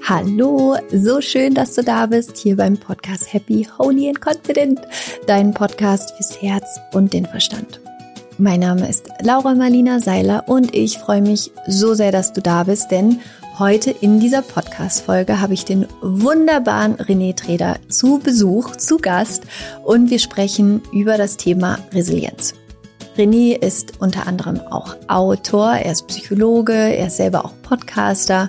Hallo, so schön, dass du da bist, hier beim Podcast Happy, Holy and Confident, dein Podcast fürs Herz und den Verstand. Mein Name ist Laura Marlina Seiler und ich freue mich so sehr, dass du da bist, denn heute in dieser Podcast-Folge habe ich den wunderbaren René Treder zu Besuch, zu Gast und wir sprechen über das Thema Resilienz. René ist unter anderem auch Autor, er ist Psychologe, er ist selber auch Podcaster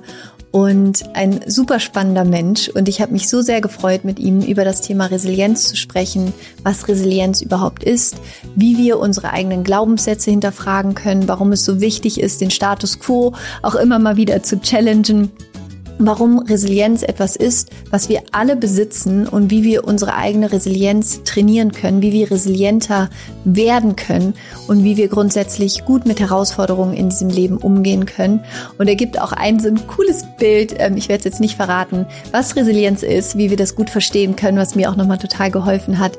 und ein super spannender Mensch. Und ich habe mich so sehr gefreut, mit ihm über das Thema Resilienz zu sprechen, was Resilienz überhaupt ist, wie wir unsere eigenen Glaubenssätze hinterfragen können, warum es so wichtig ist, den Status quo auch immer mal wieder zu challengen, warum Resilienz etwas ist, was wir alle besitzen und wie wir unsere eigene Resilienz trainieren können, wie wir resilienter werden können und wie wir grundsätzlich gut mit Herausforderungen in diesem Leben umgehen können. Und er gibt auch so ein cooles Bild, ich werde es jetzt nicht verraten, was Resilienz ist, wie wir das gut verstehen können, was mir auch nochmal total geholfen hat,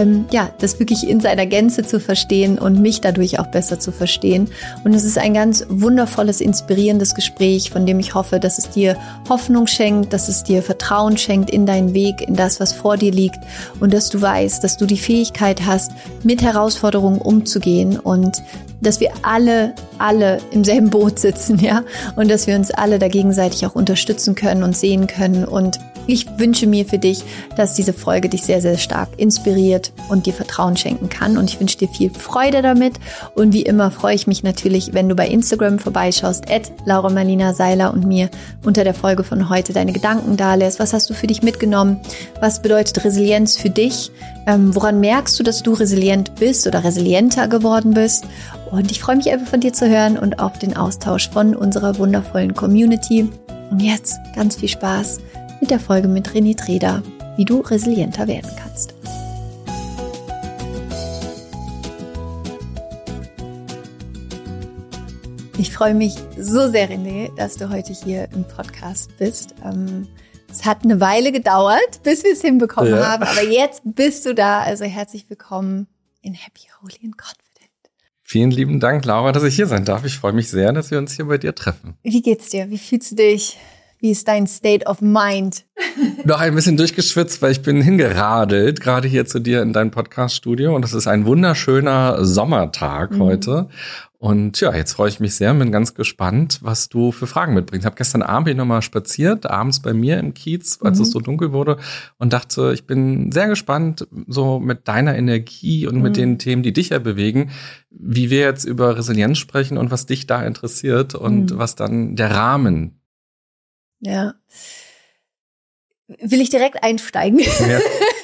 das wirklich in seiner Gänze zu verstehen und mich dadurch auch besser zu verstehen. Und es ist ein ganz wundervolles, inspirierendes Gespräch, von dem ich hoffe, dass es dir Hoffnung schenkt, dass es dir Vertrauen schenkt in deinen Weg, in das, was vor dir liegt und dass du weißt, dass du die Fähigkeit hast, mit Herausforderungen umzugehen und dass wir alle im selben Boot sitzen, ja, und dass wir uns alle da gegenseitig auch unterstützen können und sehen können. Und ich wünsche mir für dich, dass diese Folge dich sehr, sehr stark inspiriert und dir Vertrauen schenken kann. Und ich wünsche dir viel Freude damit. Und wie immer freue ich mich natürlich, wenn du bei Instagram vorbeischaust, @LauraMarlina-Seiler und mir unter der Folge von heute deine Gedanken dalässt. Was hast du für dich mitgenommen? Was bedeutet Resilienz für dich? Woran merkst du, dass du resilient bist oder resilienter geworden bist? Und ich freue mich einfach von dir zu hören und auf den Austausch von unserer wundervollen Community. Und jetzt ganz viel Spaß mit der Folge mit René Treder, wie du resilienter werden kannst. Ich freue mich so sehr, René, dass du heute hier im Podcast bist. Es hat eine Weile gedauert, bis wir es hinbekommen haben, aber jetzt bist du da. Also herzlich willkommen in Happy, Holy and Confident. Vielen lieben Dank, Laura, dass ich hier sein darf. Ich freue mich sehr, dass wir uns hier bei dir treffen. Wie geht's dir? Wie fühlst du dich? Wie ist dein State of mind? Noch ein bisschen durchgeschwitzt, weil ich bin hingeradelt, gerade hier zu dir in dein Podcast-Studio. Und es ist ein wunderschöner Sommertag heute. Und ja, jetzt freue ich mich sehr, bin ganz gespannt, was du für Fragen mitbringst. Ich habe gestern Abend hier nochmal spaziert, abends bei mir im Kiez, als es so dunkel wurde. Und dachte, ich bin sehr gespannt, so mit deiner Energie und mit den Themen, die dich ja bewegen, wie wir jetzt über Resilienz sprechen und was dich da interessiert und was dann der Rahmen. Ja. Will ich direkt einsteigen? Ja.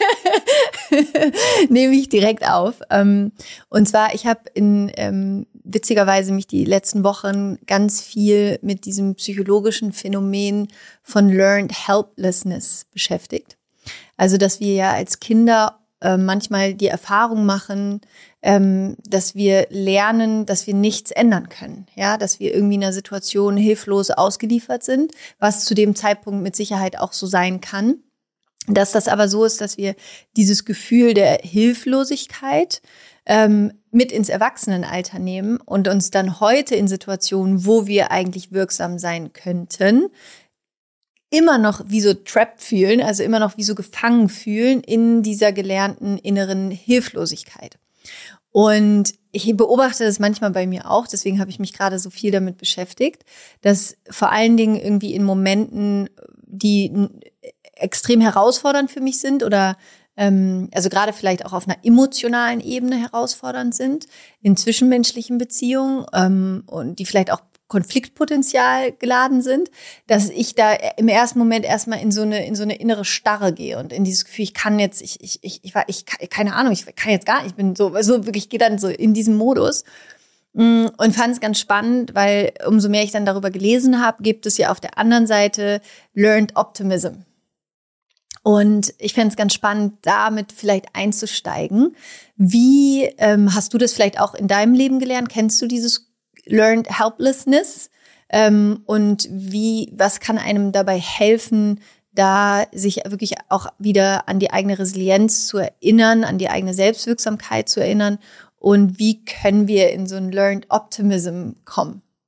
Nehme ich direkt auf. Und zwar, ich habe witzigerweise mich die letzten Wochen ganz viel mit diesem psychologischen Phänomen von Learned Helplessness beschäftigt. Also, dass wir ja als Kinder manchmal die Erfahrung machen, dass wir lernen, dass wir nichts ändern können, ja, dass wir irgendwie in einer Situation hilflos ausgeliefert sind, was zu dem Zeitpunkt mit Sicherheit auch so sein kann. Dass das aber so ist, dass wir dieses Gefühl der Hilflosigkeit mit ins Erwachsenenalter nehmen und uns dann heute in Situationen, wo wir eigentlich wirksam sein könnten, immer noch wie so trapped fühlen, also immer noch wie so gefangen fühlen in dieser gelernten inneren Hilflosigkeit. Und ich beobachte das manchmal bei mir auch, deswegen habe ich mich gerade so viel damit beschäftigt, dass vor allen Dingen irgendwie in Momenten, die extrem herausfordernd für mich sind oder also gerade vielleicht auch auf einer emotionalen Ebene herausfordernd sind, in zwischenmenschlichen Beziehungen und die vielleicht auch Konfliktpotenzial geladen sind, dass ich da im ersten Moment erstmal in so eine innere Starre gehe und in dieses Gefühl, keine Ahnung, ich kann jetzt gar nicht, ich bin so wirklich, gehe dann so in diesem Modus und fand es ganz spannend, weil umso mehr ich dann darüber gelesen habe, gibt es ja auf der anderen Seite Learned Optimism. Und ich fände es ganz spannend, damit vielleicht einzusteigen. Wie hast du das vielleicht auch in deinem Leben gelernt? Kennst du dieses Learned Helplessness? Und was kann einem dabei helfen, da sich wirklich auch wieder an die eigene Resilienz zu erinnern, an die eigene Selbstwirksamkeit zu erinnern? Und wie können wir in so ein Learned Optimism kommen?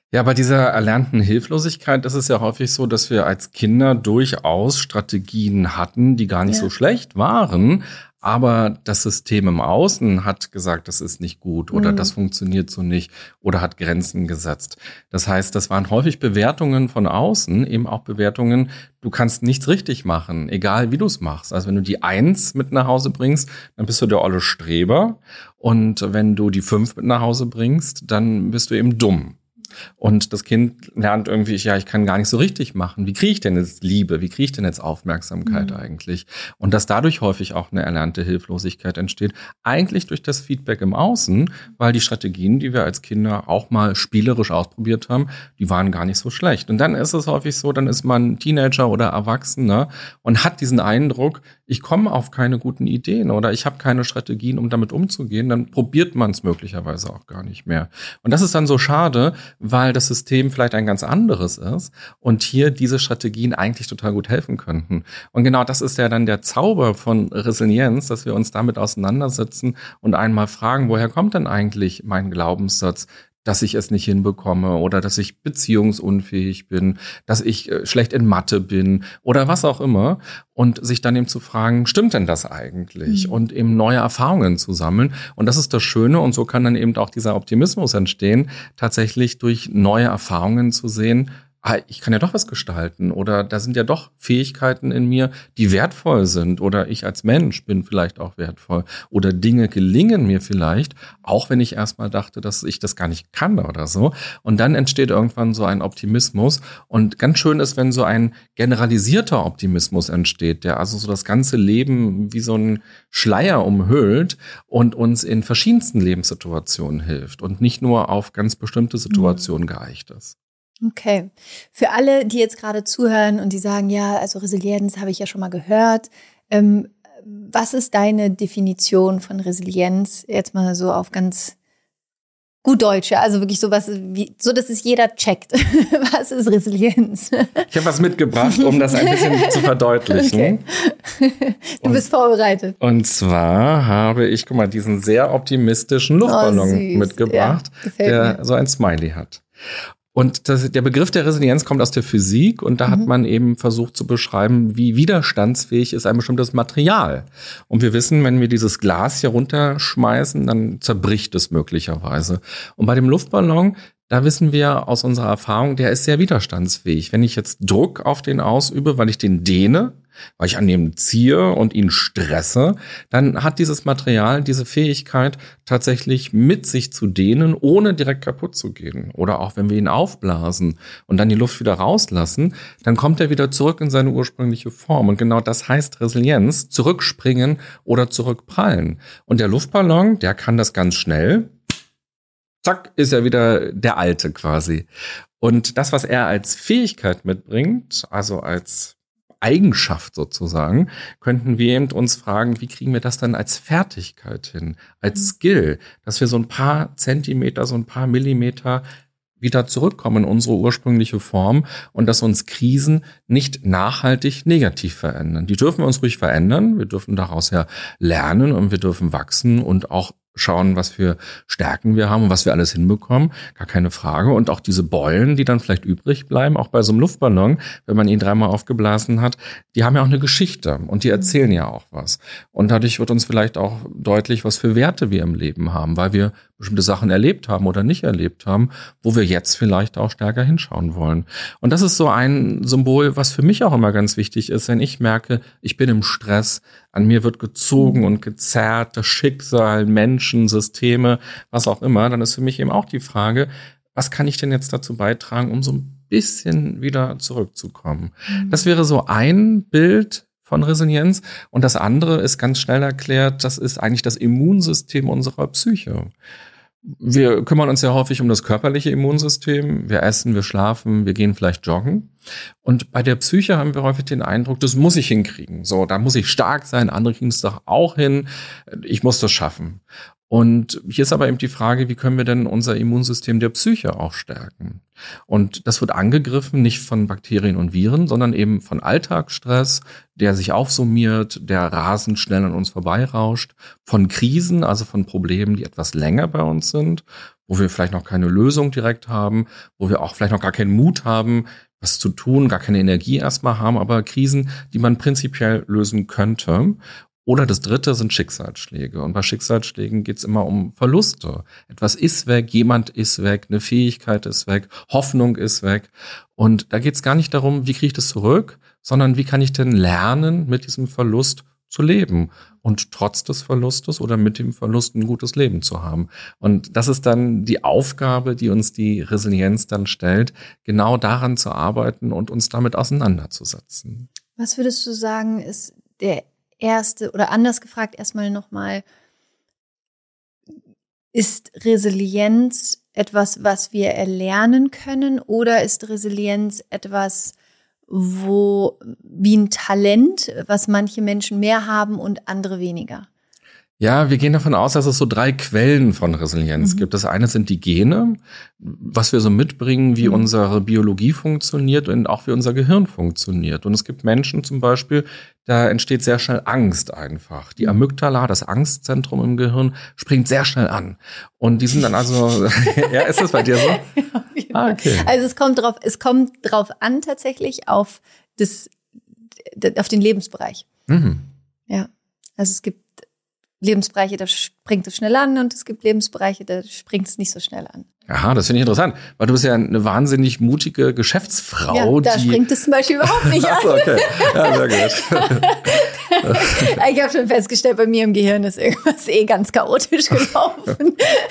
Ja, bei dieser erlernten Hilflosigkeit ist es ja häufig so, dass wir als Kinder durchaus Strategien hatten, die gar nicht so schlecht waren. Aber das System im Außen hat gesagt, das ist nicht gut oder das funktioniert so nicht oder hat Grenzen gesetzt. Das heißt, das waren häufig Bewertungen von außen, eben auch Bewertungen, du kannst nichts richtig machen, egal wie du es machst. Also wenn du die 1 mit nach Hause bringst, dann bist du der olle Streber. Und wenn du die 5 mit nach Hause bringst, dann bist du eben dumm. Und das Kind lernt irgendwie, ich kann gar nicht so richtig machen. Wie kriege ich denn jetzt Liebe? Wie kriege ich denn jetzt Aufmerksamkeit eigentlich? Und dass dadurch häufig auch eine erlernte Hilflosigkeit entsteht, eigentlich durch das Feedback im Außen, weil die Strategien, die wir als Kinder auch mal spielerisch ausprobiert haben, die waren gar nicht so schlecht. Und dann ist es häufig so, dann ist man Teenager oder Erwachsener und hat diesen Eindruck, ich komme auf keine guten Ideen oder ich habe keine Strategien, um damit umzugehen, dann probiert man es möglicherweise auch gar nicht mehr. Und das ist dann so schade, weil das System vielleicht ein ganz anderes ist und hier diese Strategien eigentlich total gut helfen könnten. Und genau das ist ja dann der Zauber von Resilienz, dass wir uns damit auseinandersetzen und einmal fragen, woher kommt denn eigentlich mein Glaubenssatz, dass ich es nicht hinbekomme oder dass ich beziehungsunfähig bin, dass ich schlecht in Mathe bin oder was auch immer. Und sich dann eben zu fragen, stimmt denn das eigentlich? Und eben neue Erfahrungen zu sammeln. Und das ist das Schöne. Und so kann dann eben auch dieser Optimismus entstehen, tatsächlich durch neue Erfahrungen zu sehen, ich kann ja doch was gestalten oder da sind ja doch Fähigkeiten in mir, die wertvoll sind oder ich als Mensch bin vielleicht auch wertvoll oder Dinge gelingen mir vielleicht, auch wenn ich erstmal dachte, dass ich das gar nicht kann oder so. Und dann entsteht irgendwann so ein Optimismus und ganz schön ist, wenn so ein generalisierter Optimismus entsteht, der also so das ganze Leben wie so ein Schleier umhüllt und uns in verschiedensten Lebenssituationen hilft und nicht nur auf ganz bestimmte Situationen geeicht ist. Okay. Für alle, die jetzt gerade zuhören und die sagen, ja, also Resilienz habe ich ja schon mal gehört. Was ist deine Definition von Resilienz? Jetzt mal so auf ganz gut Deutsch, ja? Also wirklich sowas, so dass es jeder checkt. Was ist Resilienz? Ich habe was mitgebracht, um das ein bisschen zu verdeutlichen. Okay. Du bist vorbereitet. Und zwar habe ich, guck mal, diesen sehr optimistischen Luftballon mitgebracht, ja, der so ein Smiley hat. Und der Begriff der Resilienz kommt aus der Physik und da hat man eben versucht zu beschreiben, wie widerstandsfähig ist ein bestimmtes Material. Und wir wissen, wenn wir dieses Glas hier runterschmeißen, dann zerbricht es möglicherweise. Und bei dem Luftballon, da wissen wir aus unserer Erfahrung, der ist sehr widerstandsfähig. Wenn ich jetzt Druck auf den ausübe, weil ich den dehne, weil ich an dem ziehe und ihn stresse, dann hat dieses Material diese Fähigkeit, tatsächlich mit sich zu dehnen, ohne direkt kaputt zu gehen. Oder auch wenn wir ihn aufblasen und dann die Luft wieder rauslassen, dann kommt er wieder zurück in seine ursprüngliche Form. Und genau das heißt Resilienz, zurückspringen oder zurückprallen. Und der Luftballon, der kann das ganz schnell. Zack, ist er wieder der Alte quasi. Und das, was er als Fähigkeit mitbringt, also als Eigenschaft sozusagen, könnten wir eben uns fragen, wie kriegen wir das dann als Fertigkeit hin, als Skill, dass wir so ein paar Zentimeter, so ein paar Millimeter wieder zurückkommen in unsere ursprüngliche Form und dass uns Krisen nicht nachhaltig negativ verändern. Die dürfen wir uns ruhig verändern, wir dürfen daraus ja lernen und wir dürfen wachsen und auch schauen, was für Stärken wir haben und was wir alles hinbekommen, gar keine Frage. Und auch diese Beulen, die dann vielleicht übrig bleiben, auch bei so einem Luftballon, wenn man ihn 3-mal aufgeblasen hat, die haben ja auch eine Geschichte und die erzählen ja auch was. Und dadurch wird uns vielleicht auch deutlich, was für Werte wir im Leben haben, weil wir bestimmte Sachen erlebt haben oder nicht erlebt haben, wo wir jetzt vielleicht auch stärker hinschauen wollen. Und das ist so ein Symbol, was für mich auch immer ganz wichtig ist, wenn ich merke, ich bin im Stress, an mir wird gezogen und gezerrt, das Schicksal, Menschen, Systeme, was auch immer, dann ist für mich eben auch die Frage, was kann ich denn jetzt dazu beitragen, um so ein bisschen wieder zurückzukommen? Das wäre so ein Bild von Resilienz. Und das andere ist ganz schnell erklärt, das ist eigentlich das Immunsystem unserer Psyche. Wir kümmern uns ja häufig um das körperliche Immunsystem. Wir essen, wir schlafen, wir gehen vielleicht joggen. Und bei der Psyche haben wir häufig den Eindruck, das muss ich hinkriegen. So, da muss ich stark sein, andere kriegen es doch auch hin. Ich muss das schaffen. Und hier ist aber eben die Frage, wie können wir denn unser Immunsystem der Psyche auch stärken? Und das wird angegriffen nicht von Bakterien und Viren, sondern eben von Alltagsstress, der sich aufsummiert, der rasend schnell an uns vorbeirauscht, von Krisen, also von Problemen, die etwas länger bei uns sind, wo wir vielleicht noch keine Lösung direkt haben, wo wir auch vielleicht noch gar keinen Mut haben, was zu tun, gar keine Energie erstmal haben, aber Krisen, die man prinzipiell lösen könnte. Oder das dritte sind Schicksalsschläge. Und bei Schicksalsschlägen geht es immer um Verluste. Etwas ist weg, jemand ist weg, eine Fähigkeit ist weg, Hoffnung ist weg. Und da geht es gar nicht darum, wie kriege ich das zurück, sondern wie kann ich denn lernen, mit diesem Verlust zu leben und trotz des Verlustes oder mit dem Verlust ein gutes Leben zu haben. Und das ist dann die Aufgabe, die uns die Resilienz dann stellt, genau daran zu arbeiten und uns damit auseinanderzusetzen. Was würdest du sagen, ist der erste, oder anders gefragt erstmal nochmal, ist Resilienz etwas, was wir erlernen können, oder ist Resilienz etwas, wie ein Talent, was manche Menschen mehr haben und andere weniger? Ja, wir gehen davon aus, dass es so 3 Quellen von Resilienz gibt. Das eine sind die Gene, was wir so mitbringen, wie unsere Biologie funktioniert und auch wie unser Gehirn funktioniert. Und es gibt Menschen zum Beispiel, da entsteht sehr schnell Angst einfach. Die Amygdala, das Angstzentrum im Gehirn, springt sehr schnell an. Und die sind dann also, ja, ist das bei dir so? Ja, okay. Also es kommt drauf an tatsächlich auf den Lebensbereich. Ja, also es gibt Lebensbereiche, da springt es schnell an, und es gibt Lebensbereiche, da springt es nicht so schnell an. Aha, das finde ich interessant, weil du bist ja eine wahnsinnig mutige Geschäftsfrau. Ja, da springt es zum Beispiel überhaupt nicht an. Achso, okay. Ja, sehr gut. Ich habe schon festgestellt, bei mir im Gehirn ist irgendwas ganz chaotisch gelaufen.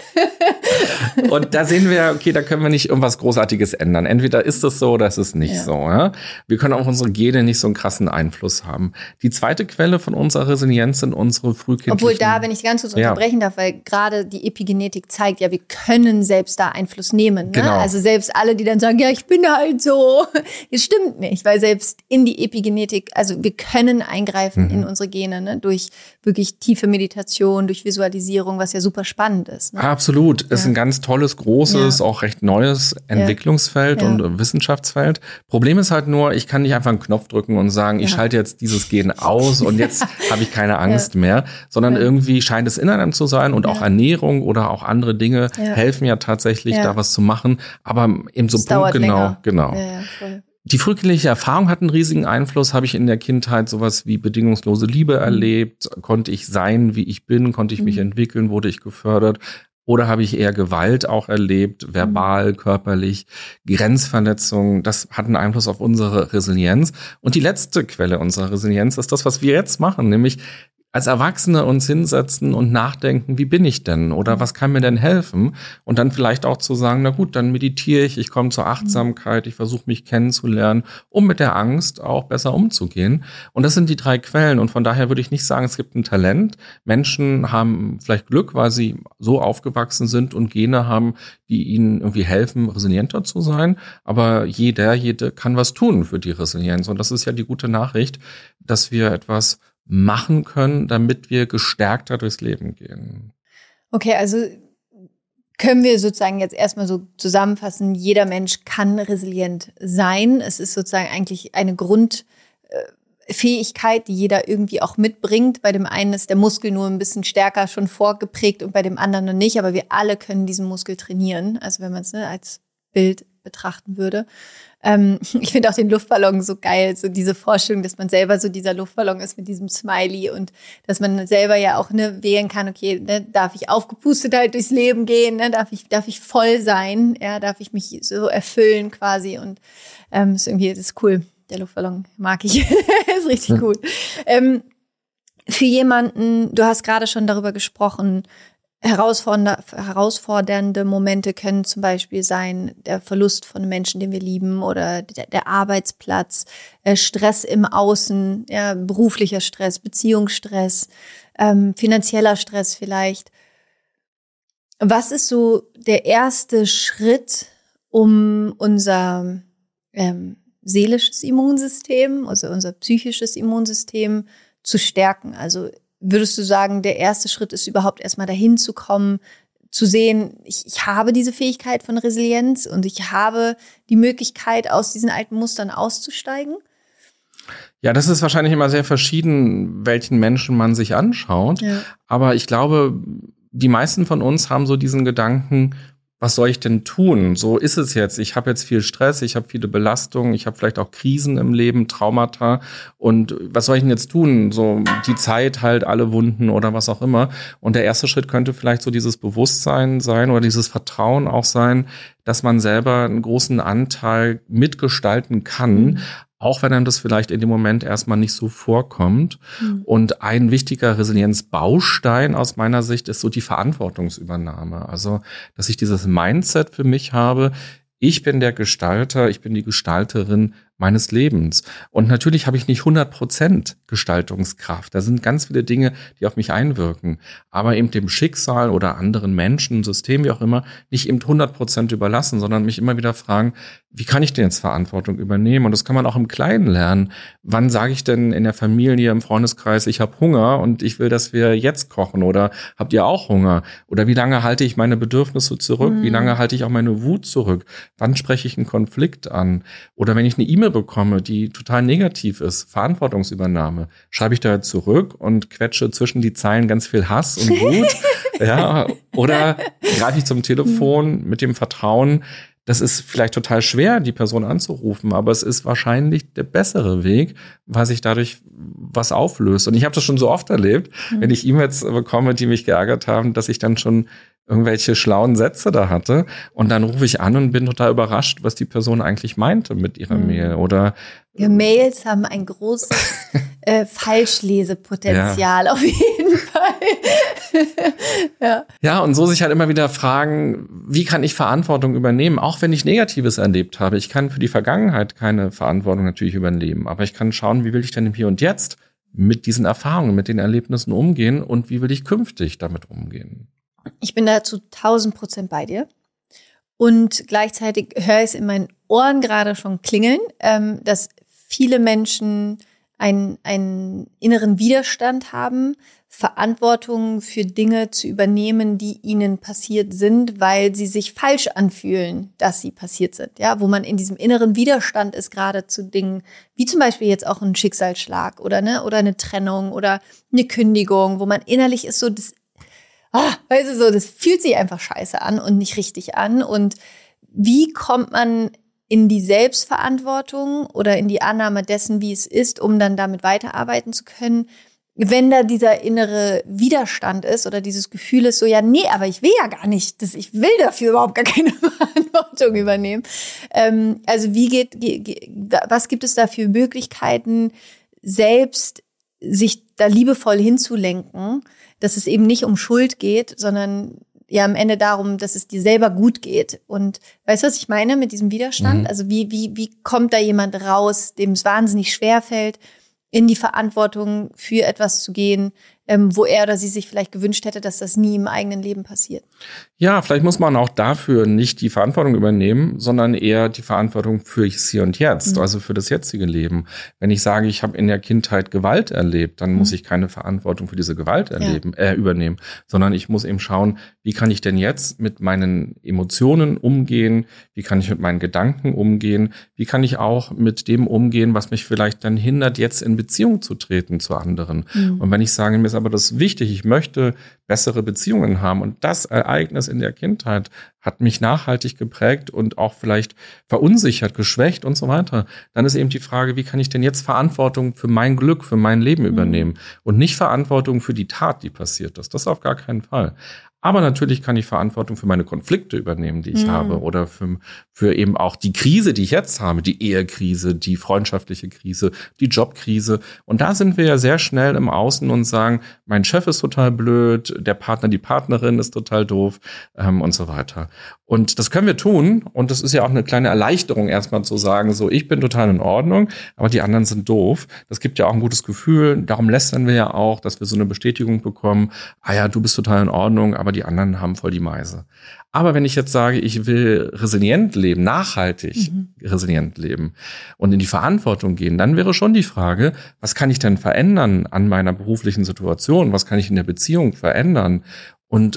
Und da sehen wir, okay, da können wir nicht irgendwas Großartiges ändern. Entweder ist es so oder ist es nicht so. Ja? Wir können auch unsere Gene nicht so einen krassen Einfluss haben. Die zweite Quelle von unserer Resilienz sind unsere frühkindlichen... Obwohl da, wenn ich ganz kurz unterbrechen darf, weil gerade die Epigenetik zeigt, ja, wir können selbst da Einfluss nehmen. Ne? Genau. Also selbst alle, die dann sagen, ja, ich bin halt so. Das stimmt nicht, weil selbst in die Epigenetik, also wir können eingreifen in unsere Gene, ne? Durch wirklich tiefe Meditation, durch Visualisierung, was ja super spannend ist. Ne? Absolut. Ist ein ganz tolles, großes, auch recht neues Entwicklungsfeld und Wissenschaftsfeld. Problem ist halt nur, ich kann nicht einfach einen Knopf drücken und sagen, ich schalte jetzt dieses Gen aus und jetzt habe ich keine Angst mehr, sondern irgendwie scheint es in einem zu sein, und auch Ernährung oder auch andere Dinge helfen ja tatsächlich, da was zu machen, aber eben so punktgenau. Genau. Ja, voll. Die frühkindliche Erfahrung hat einen riesigen Einfluss. Habe ich in der Kindheit sowas wie bedingungslose Liebe erlebt? Konnte ich sein, wie ich bin? Konnte ich mich entwickeln? Wurde ich gefördert? Oder habe ich eher Gewalt auch erlebt, verbal, körperlich, Grenzverletzungen? Das hat einen Einfluss auf unsere Resilienz. Und die letzte Quelle unserer Resilienz ist das, was wir jetzt machen, nämlich als Erwachsene uns hinsetzen und nachdenken, wie bin ich denn oder was kann mir denn helfen? Und dann vielleicht auch zu sagen, na gut, dann meditiere ich komme zur Achtsamkeit, ich versuche mich kennenzulernen, um mit der Angst auch besser umzugehen. Und das sind die 3 Quellen, und von daher würde ich nicht sagen, es gibt ein Talent. Menschen haben vielleicht Glück, weil sie so aufgewachsen sind und Gene haben, die ihnen irgendwie helfen, resilienter zu sein. Aber jede kann was tun für die Resilienz. Und das ist ja die gute Nachricht, dass wir etwas machen können, damit wir gestärkter durchs Leben gehen. Okay, also können wir sozusagen jetzt erstmal so zusammenfassen, jeder Mensch kann resilient sein. Es ist sozusagen eigentlich eine Grundfähigkeit, die jeder irgendwie auch mitbringt. Bei dem einen ist der Muskel nur ein bisschen stärker schon vorgeprägt und bei dem anderen noch nicht, aber wir alle können diesen Muskel trainieren. Also wenn man es als Bild betrachten würde. Ich finde auch den Luftballon so geil, so diese Vorstellung, dass man selber so dieser Luftballon ist mit diesem Smiley und dass man selber ja auch wählen kann, okay, darf ich aufgepustet halt durchs Leben gehen, darf ich voll sein, darf ich mich so erfüllen quasi, und das ist cool, der Luftballon mag ich, ist richtig cool. Für jemanden, du hast gerade schon darüber gesprochen, herausfordernde Momente können zum Beispiel sein, der Verlust von Menschen, den wir lieben, oder der Arbeitsplatz, Stress im Außen, beruflicher Stress, Beziehungsstress, finanzieller Stress vielleicht. Was ist so der erste Schritt, um unser seelisches Immunsystem, also unser psychisches Immunsystem zu stärken? Also würdest du sagen, der erste Schritt ist überhaupt erstmal dahin zu kommen, zu sehen, ich habe diese Fähigkeit von Resilienz und ich habe die Möglichkeit, aus diesen alten Mustern auszusteigen? Ja, das ist wahrscheinlich immer sehr verschieden, welchen Menschen man sich anschaut. Ja. Aber ich glaube, die meisten von uns haben so diesen Gedanken, was soll ich denn tun? So ist es jetzt. Ich habe jetzt viel Stress, ich habe viele Belastungen, ich habe vielleicht auch Krisen im Leben, Traumata. Und was soll ich denn jetzt tun? So die Zeit halt, alle Wunden oder was auch immer. Und der erste Schritt könnte vielleicht so dieses Bewusstsein sein oder dieses Vertrauen auch sein, dass man selber einen großen Anteil mitgestalten kann. Auch wenn einem das vielleicht in dem Moment erstmal nicht so vorkommt. Und ein wichtiger Resilienzbaustein aus meiner Sicht ist so die Verantwortungsübernahme. Also, dass ich dieses Mindset für mich habe, ich bin der Gestalter, ich bin die Gestalterin meines Lebens. Und natürlich habe ich nicht 100% Gestaltungskraft. Da sind ganz viele Dinge, die auf mich einwirken. Aber eben dem Schicksal oder anderen Menschen, System, wie auch immer, nicht eben 100% überlassen, sondern mich immer wieder fragen, wie kann ich denn jetzt Verantwortung übernehmen? Und das kann man auch im Kleinen lernen. Wann sage ich denn in der Familie, im Freundeskreis, ich habe Hunger und ich will, dass wir jetzt kochen? Oder habt ihr auch Hunger? Oder wie lange halte ich meine Bedürfnisse zurück? Wie lange halte ich auch meine Wut zurück? Wann spreche ich einen Konflikt an? Oder wenn ich eine E-Mail bekomme, die total negativ ist, Verantwortungsübernahme, schreibe ich da zurück und quetsche zwischen die Zeilen ganz viel Hass und Wut? Ja, oder greife ich zum Telefon mit dem Vertrauen, das ist vielleicht total schwer, die Person anzurufen, aber es ist wahrscheinlich der bessere Weg, weil sich dadurch was auflöst. Und ich habe das schon so oft erlebt, wenn ich E-Mails bekomme, die mich geärgert haben, dass ich dann schon irgendwelche schlauen Sätze da hatte und dann rufe ich an und bin total überrascht, was die Person eigentlich meinte mit ihrer Mail. Oder Mails haben ein großes Falschlesepotenzial auf jeden Fall. Ja, und so sich halt immer wieder fragen, wie kann ich Verantwortung übernehmen, auch wenn ich Negatives erlebt habe. Ich kann für die Vergangenheit keine Verantwortung natürlich übernehmen, aber ich kann schauen, wie will ich denn im Hier und Jetzt mit diesen Erfahrungen, mit den Erlebnissen umgehen und wie will ich künftig damit umgehen. Ich bin da zu 1000% bei dir. Und gleichzeitig höre ich es in meinen Ohren gerade schon klingeln, dass viele Menschen einen inneren Widerstand haben, Verantwortung für Dinge zu übernehmen, die ihnen passiert sind, weil sie sich falsch anfühlen, dass sie passiert sind. Ja, wo man in diesem inneren Widerstand ist gerade zu Dingen, wie zum Beispiel jetzt auch ein Schicksalsschlag oder eine Trennung oder eine Kündigung, wo man innerlich ist so, das fühlt sich einfach scheiße an und nicht richtig an. Und wie kommt man in die Selbstverantwortung oder in die Annahme dessen, wie es ist, um dann damit weiterarbeiten zu können, wenn da dieser innere Widerstand ist oder dieses Gefühl ist so, ja, nee, aber ich will ja gar nicht, ich will dafür überhaupt gar keine Verantwortung übernehmen. Also was gibt es da für Möglichkeiten, selbst sich da liebevoll hinzulenken, dass es eben nicht um Schuld geht, sondern ja am Ende darum, dass es dir selber gut geht. Und weißt du, was ich meine mit diesem Widerstand? Also wie kommt da jemand raus, dem es wahnsinnig schwer fällt, in die Verantwortung für etwas zu gehen, wo er oder sie sich vielleicht gewünscht hätte, dass das nie im eigenen Leben passiert? Ja, vielleicht muss man auch dafür nicht die Verantwortung übernehmen, sondern eher die Verantwortung für das Hier und Jetzt, also für das jetzige Leben. Wenn ich sage, ich habe in der Kindheit Gewalt erlebt, dann muss ich keine Verantwortung für diese Gewalt übernehmen, sondern ich muss eben schauen, wie kann ich denn jetzt mit meinen Emotionen umgehen, wie kann ich mit meinen Gedanken umgehen, wie kann ich auch mit dem umgehen, was mich vielleicht dann hindert, jetzt in Beziehung zu treten zu anderen. Und wenn ich sage, mir ist aber das wichtig, ich möchte bessere Beziehungen haben und das Ereignis in der Kindheit hat mich nachhaltig geprägt und auch vielleicht verunsichert, geschwächt und so weiter, dann ist eben die Frage, wie kann ich denn jetzt Verantwortung für mein Glück, für mein Leben übernehmen und nicht Verantwortung für die Tat, die passiert ist. Das auf gar keinen Fall. Aber natürlich kann ich Verantwortung für meine Konflikte übernehmen, die ich habe, oder für eben auch die Krise, die ich jetzt habe, die Ehekrise, die freundschaftliche Krise, die Jobkrise. Und da sind wir ja sehr schnell im Außen und sagen, mein Chef ist total blöd, der Partner, die Partnerin ist total doof und so weiter. Und das können wir tun. Und das ist ja auch eine kleine Erleichterung, erstmal zu sagen, so, ich bin total in Ordnung, aber die anderen sind doof. Das gibt ja auch ein gutes Gefühl. Darum lästern wir ja auch, dass wir so eine Bestätigung bekommen. Ah ja, du bist total in Ordnung, aber die anderen haben voll die Meise. Aber wenn ich jetzt sage, ich will resilient leben, nachhaltig resilient leben und in die Verantwortung gehen, dann wäre schon die Frage, was kann ich denn verändern an meiner beruflichen Situation? Was kann ich in der Beziehung verändern? Und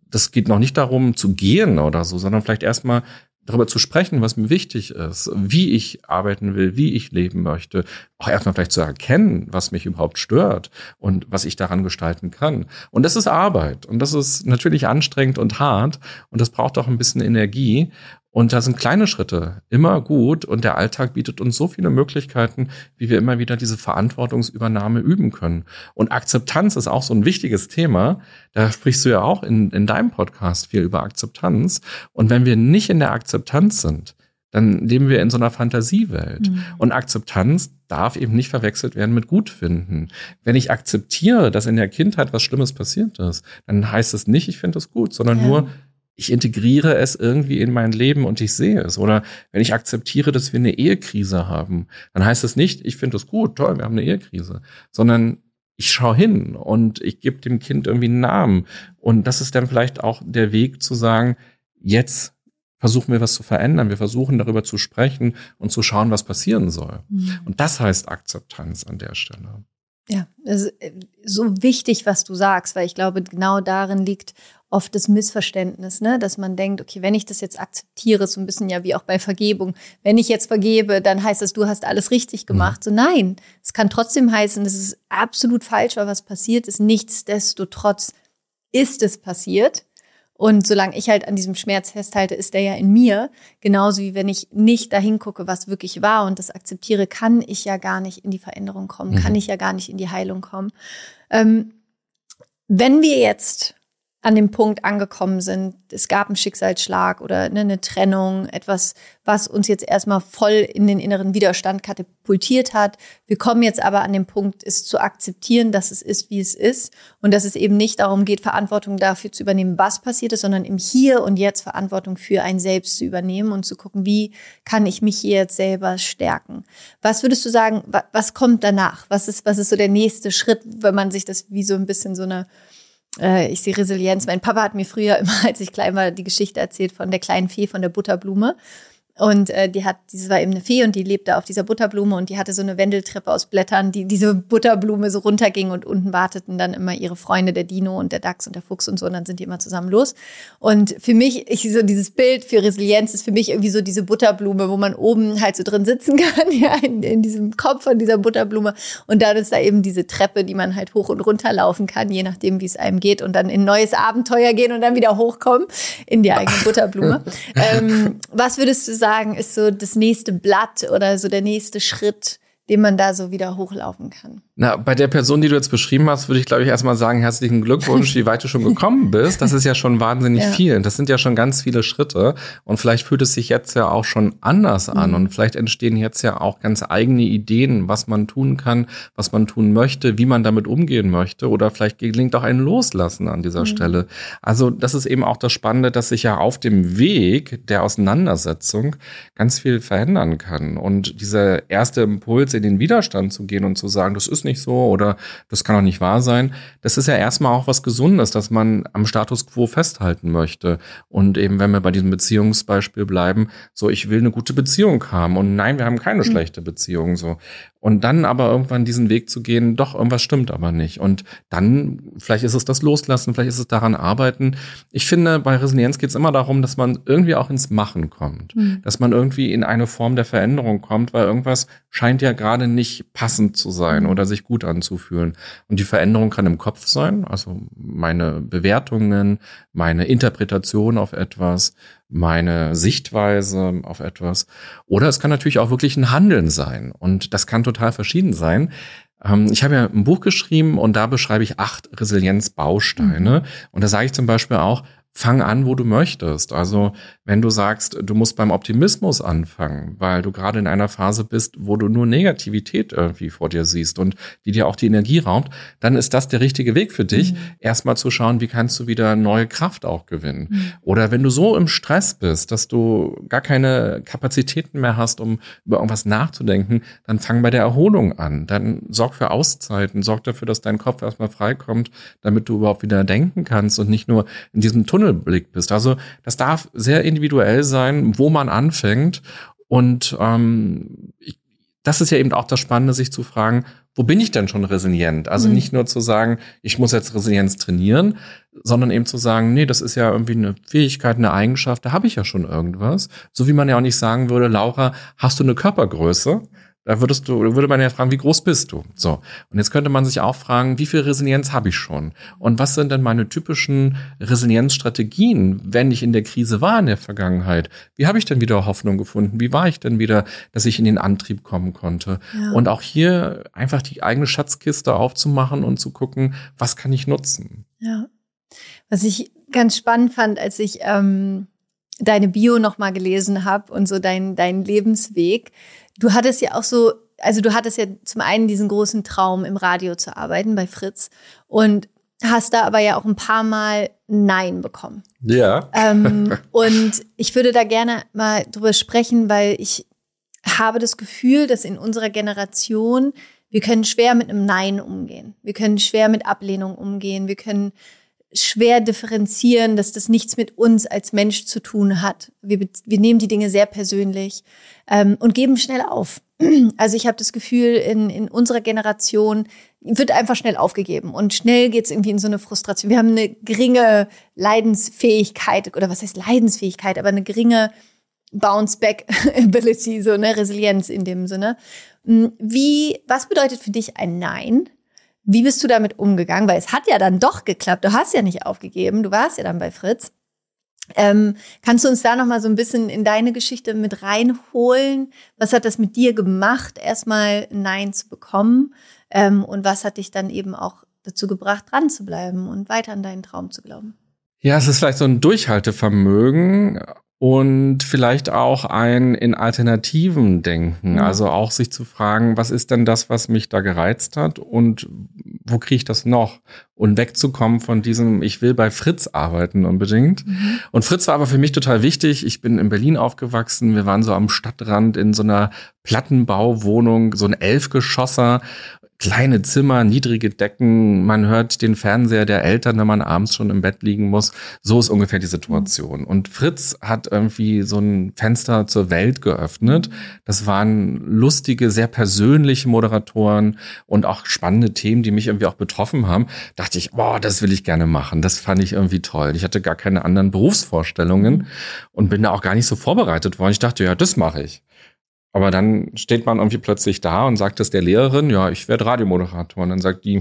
das geht noch nicht darum zu gehen oder so, sondern vielleicht erstmal darüber zu sprechen, was mir wichtig ist, wie ich arbeiten will, wie ich leben möchte, auch erstmal vielleicht zu erkennen, was mich überhaupt stört und was ich daran gestalten kann. Und das ist Arbeit und das ist natürlich anstrengend und hart und das braucht auch ein bisschen Energie. Und da sind kleine Schritte immer gut und der Alltag bietet uns so viele Möglichkeiten, wie wir immer wieder diese Verantwortungsübernahme üben können. Und Akzeptanz ist auch so ein wichtiges Thema. Da sprichst du ja auch in deinem Podcast viel über Akzeptanz. Und wenn wir nicht in der Akzeptanz sind, dann leben wir in so einer Fantasiewelt. Und Akzeptanz darf eben nicht verwechselt werden mit Gutfinden. Wenn ich akzeptiere, dass in der Kindheit was Schlimmes passiert ist, dann heißt es nicht, ich finde es gut, sondern nur, ich integriere es irgendwie in mein Leben und ich sehe es. Oder wenn ich akzeptiere, dass wir eine Ehekrise haben, dann heißt es nicht, ich finde es gut, toll, wir haben eine Ehekrise, sondern ich schaue hin und ich gebe dem Kind irgendwie einen Namen. Und das ist dann vielleicht auch der Weg zu sagen, jetzt versuchen wir was zu verändern. Wir versuchen darüber zu sprechen und zu schauen, was passieren soll. Und das heißt Akzeptanz an der Stelle. Ja, das ist so wichtig, was du sagst, weil ich glaube, genau darin liegt oft das Missverständnis, ne? Dass man denkt, okay, wenn ich das jetzt akzeptiere, so ein bisschen ja wie auch bei Vergebung, wenn ich jetzt vergebe, dann heißt das, du hast alles richtig gemacht. So nein, es kann trotzdem heißen, das ist absolut falsch, weil was passiert ist. Nichtsdestotrotz ist es passiert. Und solange ich halt an diesem Schmerz festhalte, ist der ja in mir. Genauso wie wenn ich nicht dahin gucke, was wirklich war und das akzeptiere, kann ich ja gar nicht in die Veränderung kommen, kann ich ja gar nicht in die Heilung kommen. Wenn wir jetzt an dem Punkt angekommen sind, es gab einen Schicksalsschlag oder eine Trennung, etwas, was uns jetzt erstmal voll in den inneren Widerstand katapultiert hat. Wir kommen jetzt aber an den Punkt, es zu akzeptieren, dass es ist, wie es ist und dass es eben nicht darum geht, Verantwortung dafür zu übernehmen, was passiert ist, sondern im Hier und Jetzt Verantwortung für ein Selbst zu übernehmen und zu gucken, wie kann ich mich hier jetzt selber stärken. Was würdest du sagen, was kommt danach? Was ist so der nächste Schritt, wenn man sich das wie so ein bisschen so eine ich sehe Resilienz. Mein Papa hat mir früher immer, als ich klein war, die Geschichte erzählt von der kleinen Fee, von der Butterblume. Und dieses war eben eine Fee und die lebte auf dieser Butterblume und die hatte so eine Wendeltreppe aus Blättern, die diese Butterblume so runterging und unten warteten dann immer ihre Freunde, der Dino und der Dachs und der Fuchs und so und dann sind die immer zusammen los. Und für mich, so dieses Bild für Resilienz ist für mich irgendwie so diese Butterblume, wo man oben halt so drin sitzen kann, ja, in diesem Kopf von dieser Butterblume und dann ist da eben diese Treppe, die man halt hoch und runter laufen kann, je nachdem, wie es einem geht und dann in ein neues Abenteuer gehen und dann wieder hochkommen in die eigene Butterblume. Was würdest du sagen, ist so das nächste Blatt oder so der nächste Schritt, den man da so wieder hochlaufen kann? Na, bei der Person, die du jetzt beschrieben hast, würde ich, glaube ich, erstmal sagen, herzlichen Glückwunsch, wie weit du schon gekommen bist. Das ist ja schon wahnsinnig viel. Das sind ja schon ganz viele Schritte. Und vielleicht fühlt es sich jetzt ja auch schon anders an. Und vielleicht entstehen jetzt ja auch ganz eigene Ideen, was man tun kann, was man tun möchte, wie man damit umgehen möchte. Oder vielleicht gelingt auch ein Loslassen an dieser Stelle. Also das ist eben auch das Spannende, dass sich ja auf dem Weg der Auseinandersetzung ganz viel verändern kann. Und dieser erste Impuls, in den Widerstand zu gehen und zu sagen, das ist nicht so oder das kann doch nicht wahr sein. Das ist ja erstmal auch was Gesundes, dass man am Status quo festhalten möchte. Und eben, wenn wir bei diesem Beziehungsbeispiel bleiben, so, ich will eine gute Beziehung haben und nein, wir haben keine schlechte Beziehung, so. Und dann aber irgendwann diesen Weg zu gehen, doch, irgendwas stimmt aber nicht. Und dann, vielleicht ist es das Loslassen, vielleicht ist es daran arbeiten. Ich finde, bei Resilienz geht es immer darum, dass man irgendwie auch ins Machen kommt. Dass man irgendwie in eine Form der Veränderung kommt, weil irgendwas scheint ja gerade nicht passend zu sein oder sich gut anzufühlen. Und die Veränderung kann im Kopf sein, also meine Bewertungen, meine Interpretation auf etwas, meine Sichtweise auf etwas. Oder es kann natürlich auch wirklich ein Handeln sein. Und das kann total verschieden sein. Ich habe ja ein Buch geschrieben und da beschreibe ich 8 Resilienzbausteine. Und da sage ich zum Beispiel auch, fang an, wo du möchtest. Also wenn du sagst, du musst beim Optimismus anfangen, weil du gerade in einer Phase bist, wo du nur Negativität irgendwie vor dir siehst und die dir auch die Energie raubt, dann ist das der richtige Weg für dich, erstmal zu schauen, wie kannst du wieder neue Kraft auch gewinnen. Oder wenn du so im Stress bist, dass du gar keine Kapazitäten mehr hast, um über irgendwas nachzudenken, dann fang bei der Erholung an. Dann sorg für Auszeiten, sorg dafür, dass dein Kopf erstmal freikommt, damit du überhaupt wieder denken kannst und nicht nur in diesem Tunnelblick bist. Also das darf sehr individuell sein, wo man anfängt. Und das ist ja eben auch das Spannende, sich zu fragen, wo bin ich denn schon resilient? Also nicht nur zu sagen, ich muss jetzt Resilienz trainieren, sondern eben zu sagen, nee, das ist ja irgendwie eine Fähigkeit, eine Eigenschaft, da habe ich ja schon irgendwas. So wie man ja auch nicht sagen würde, Laura, hast du eine Körpergröße? Da würde man ja fragen, wie groß bist du? So. Und jetzt könnte man sich auch fragen, wie viel Resilienz habe ich schon? Und was sind denn meine typischen Resilienzstrategien, wenn ich in der Krise war in der Vergangenheit? Wie habe ich denn wieder Hoffnung gefunden? Wie war ich denn wieder, dass ich in den Antrieb kommen konnte? Ja. Und auch hier einfach die eigene Schatzkiste aufzumachen und zu gucken, was kann ich nutzen? Ja. Was ich ganz spannend fand, als ich deine Bio nochmal gelesen habe und so dein Lebensweg. Du hattest ja auch so, also du hattest ja zum einen diesen großen Traum, im Radio zu arbeiten bei Fritz und hast da aber ja auch ein paar Mal Nein bekommen. Ja. Und ich würde da gerne mal drüber sprechen, weil ich habe das Gefühl, dass in unserer Generation, wir können schwer mit einem Nein umgehen. Wir können schwer mit Ablehnung umgehen. Wir können schwer differenzieren, dass das nichts mit uns als Mensch zu tun hat. Wir nehmen die Dinge sehr persönlich und geben schnell auf. Also ich habe das Gefühl, in unserer Generation wird einfach schnell aufgegeben und schnell geht's irgendwie in so eine Frustration. Wir haben eine geringe Leidensfähigkeit, oder was heißt Leidensfähigkeit, aber eine geringe Bounce-Back-Ability, so eine Resilienz in dem Sinne. Was bedeutet für dich ein Nein? Wie bist du damit umgegangen? Weil es hat ja dann doch geklappt. Du hast ja nicht aufgegeben. Du warst ja dann bei Fritz. Kannst du uns da noch mal so ein bisschen in deine Geschichte mit reinholen? Was hat das mit dir gemacht, erstmal Nein zu bekommen? Und was hat dich dann eben auch dazu gebracht, dran zu bleiben und weiter an deinen Traum zu glauben? Ja, es ist vielleicht so ein Durchhaltevermögen und vielleicht auch ein in Alternativen denken. Also auch sich zu fragen, was ist denn das, was mich da gereizt hat und wo kriege ich das noch? Und wegzukommen von diesem, ich will bei Fritz arbeiten unbedingt. Und Fritz war aber für mich total wichtig. Ich bin in Berlin aufgewachsen. Wir waren so am Stadtrand in so einer Plattenbauwohnung, so ein 11-Geschosser. Kleine Zimmer, niedrige Decken, man hört den Fernseher der Eltern, wenn man abends schon im Bett liegen muss. So ist ungefähr die Situation. Und Fritz hat irgendwie so ein Fenster zur Welt geöffnet. Das waren lustige, sehr persönliche Moderatoren und auch spannende Themen, die mich irgendwie auch betroffen haben. Dachte ich, boah, das will ich gerne machen. Das fand ich irgendwie toll. Ich hatte gar keine anderen Berufsvorstellungen und bin da auch gar nicht so vorbereitet worden. Ich dachte, ja, das mache ich. Aber dann steht man irgendwie plötzlich da und sagt es der Lehrerin, ja, ich werde Radiomoderator. Und dann sagt die,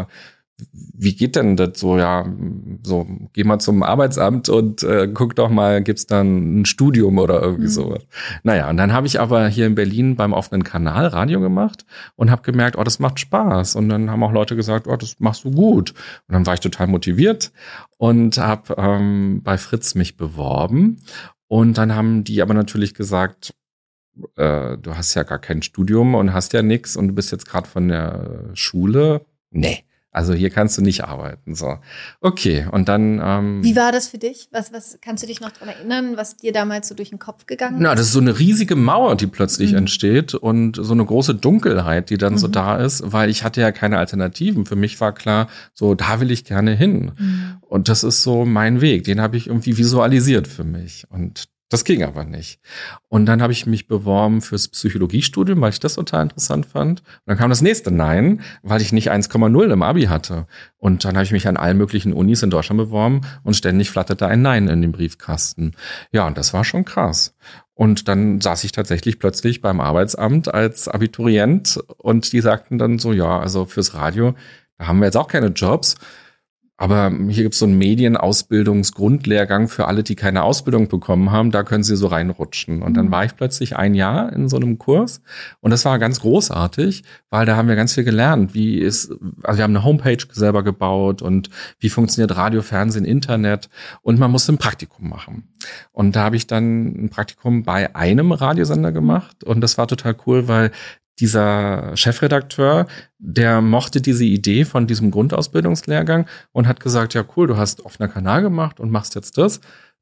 wie geht denn das so? Ja, so, geh mal zum Arbeitsamt und guck doch mal, gibt's dann ein Studium oder irgendwie sowas. Naja, und dann habe ich aber hier in Berlin beim offenen Kanal Radio gemacht und habe gemerkt, oh, das macht Spaß. Und dann haben auch Leute gesagt, oh, das machst du gut. Und dann war ich total motiviert und habe bei Fritz mich beworben. Und dann haben die aber natürlich gesagt, du hast ja gar kein Studium und hast ja nix und du bist jetzt gerade von der Schule. Nee, also hier kannst du nicht arbeiten. So, okay, und dann wie war das für dich? Was kannst du dich noch daran erinnern, was dir damals so durch den Kopf gegangen ist? Na, das ist so eine riesige Mauer, die plötzlich entsteht und so eine große Dunkelheit, die dann so da ist, weil ich hatte ja keine Alternativen. Für mich war klar, so, da will ich gerne hin. Und das ist so mein Weg, den habe ich irgendwie visualisiert für mich und das ging aber nicht. Und dann habe ich mich beworben fürs Psychologiestudium, weil ich das total interessant fand. Und dann kam das nächste Nein, weil ich nicht 1,0 im Abi hatte. Und dann habe ich mich an allen möglichen Unis in Deutschland beworben und ständig flatterte ein Nein in den Briefkasten. Ja, und das war schon krass. Und dann saß ich tatsächlich plötzlich beim Arbeitsamt als Abiturient und die sagten dann so, ja, also fürs Radio, da haben wir jetzt auch keine Jobs. Aber hier gibt's so einen Medienausbildungsgrundlehrgang für alle, die keine Ausbildung bekommen haben. Da können sie so reinrutschen. Und dann war ich plötzlich ein Jahr in so einem Kurs. Und das war ganz großartig, weil da haben wir ganz viel gelernt. Also wir haben eine Homepage selber gebaut und wie funktioniert Radio, Fernsehen, Internet. Und man musste ein Praktikum machen. Und da habe ich dann ein Praktikum bei einem Radiosender gemacht. Und das war total cool, weil dieser Chefredakteur, der mochte diese Idee von diesem Grundausbildungslehrgang und hat gesagt, ja cool, du hast offener Kanal gemacht und machst jetzt das.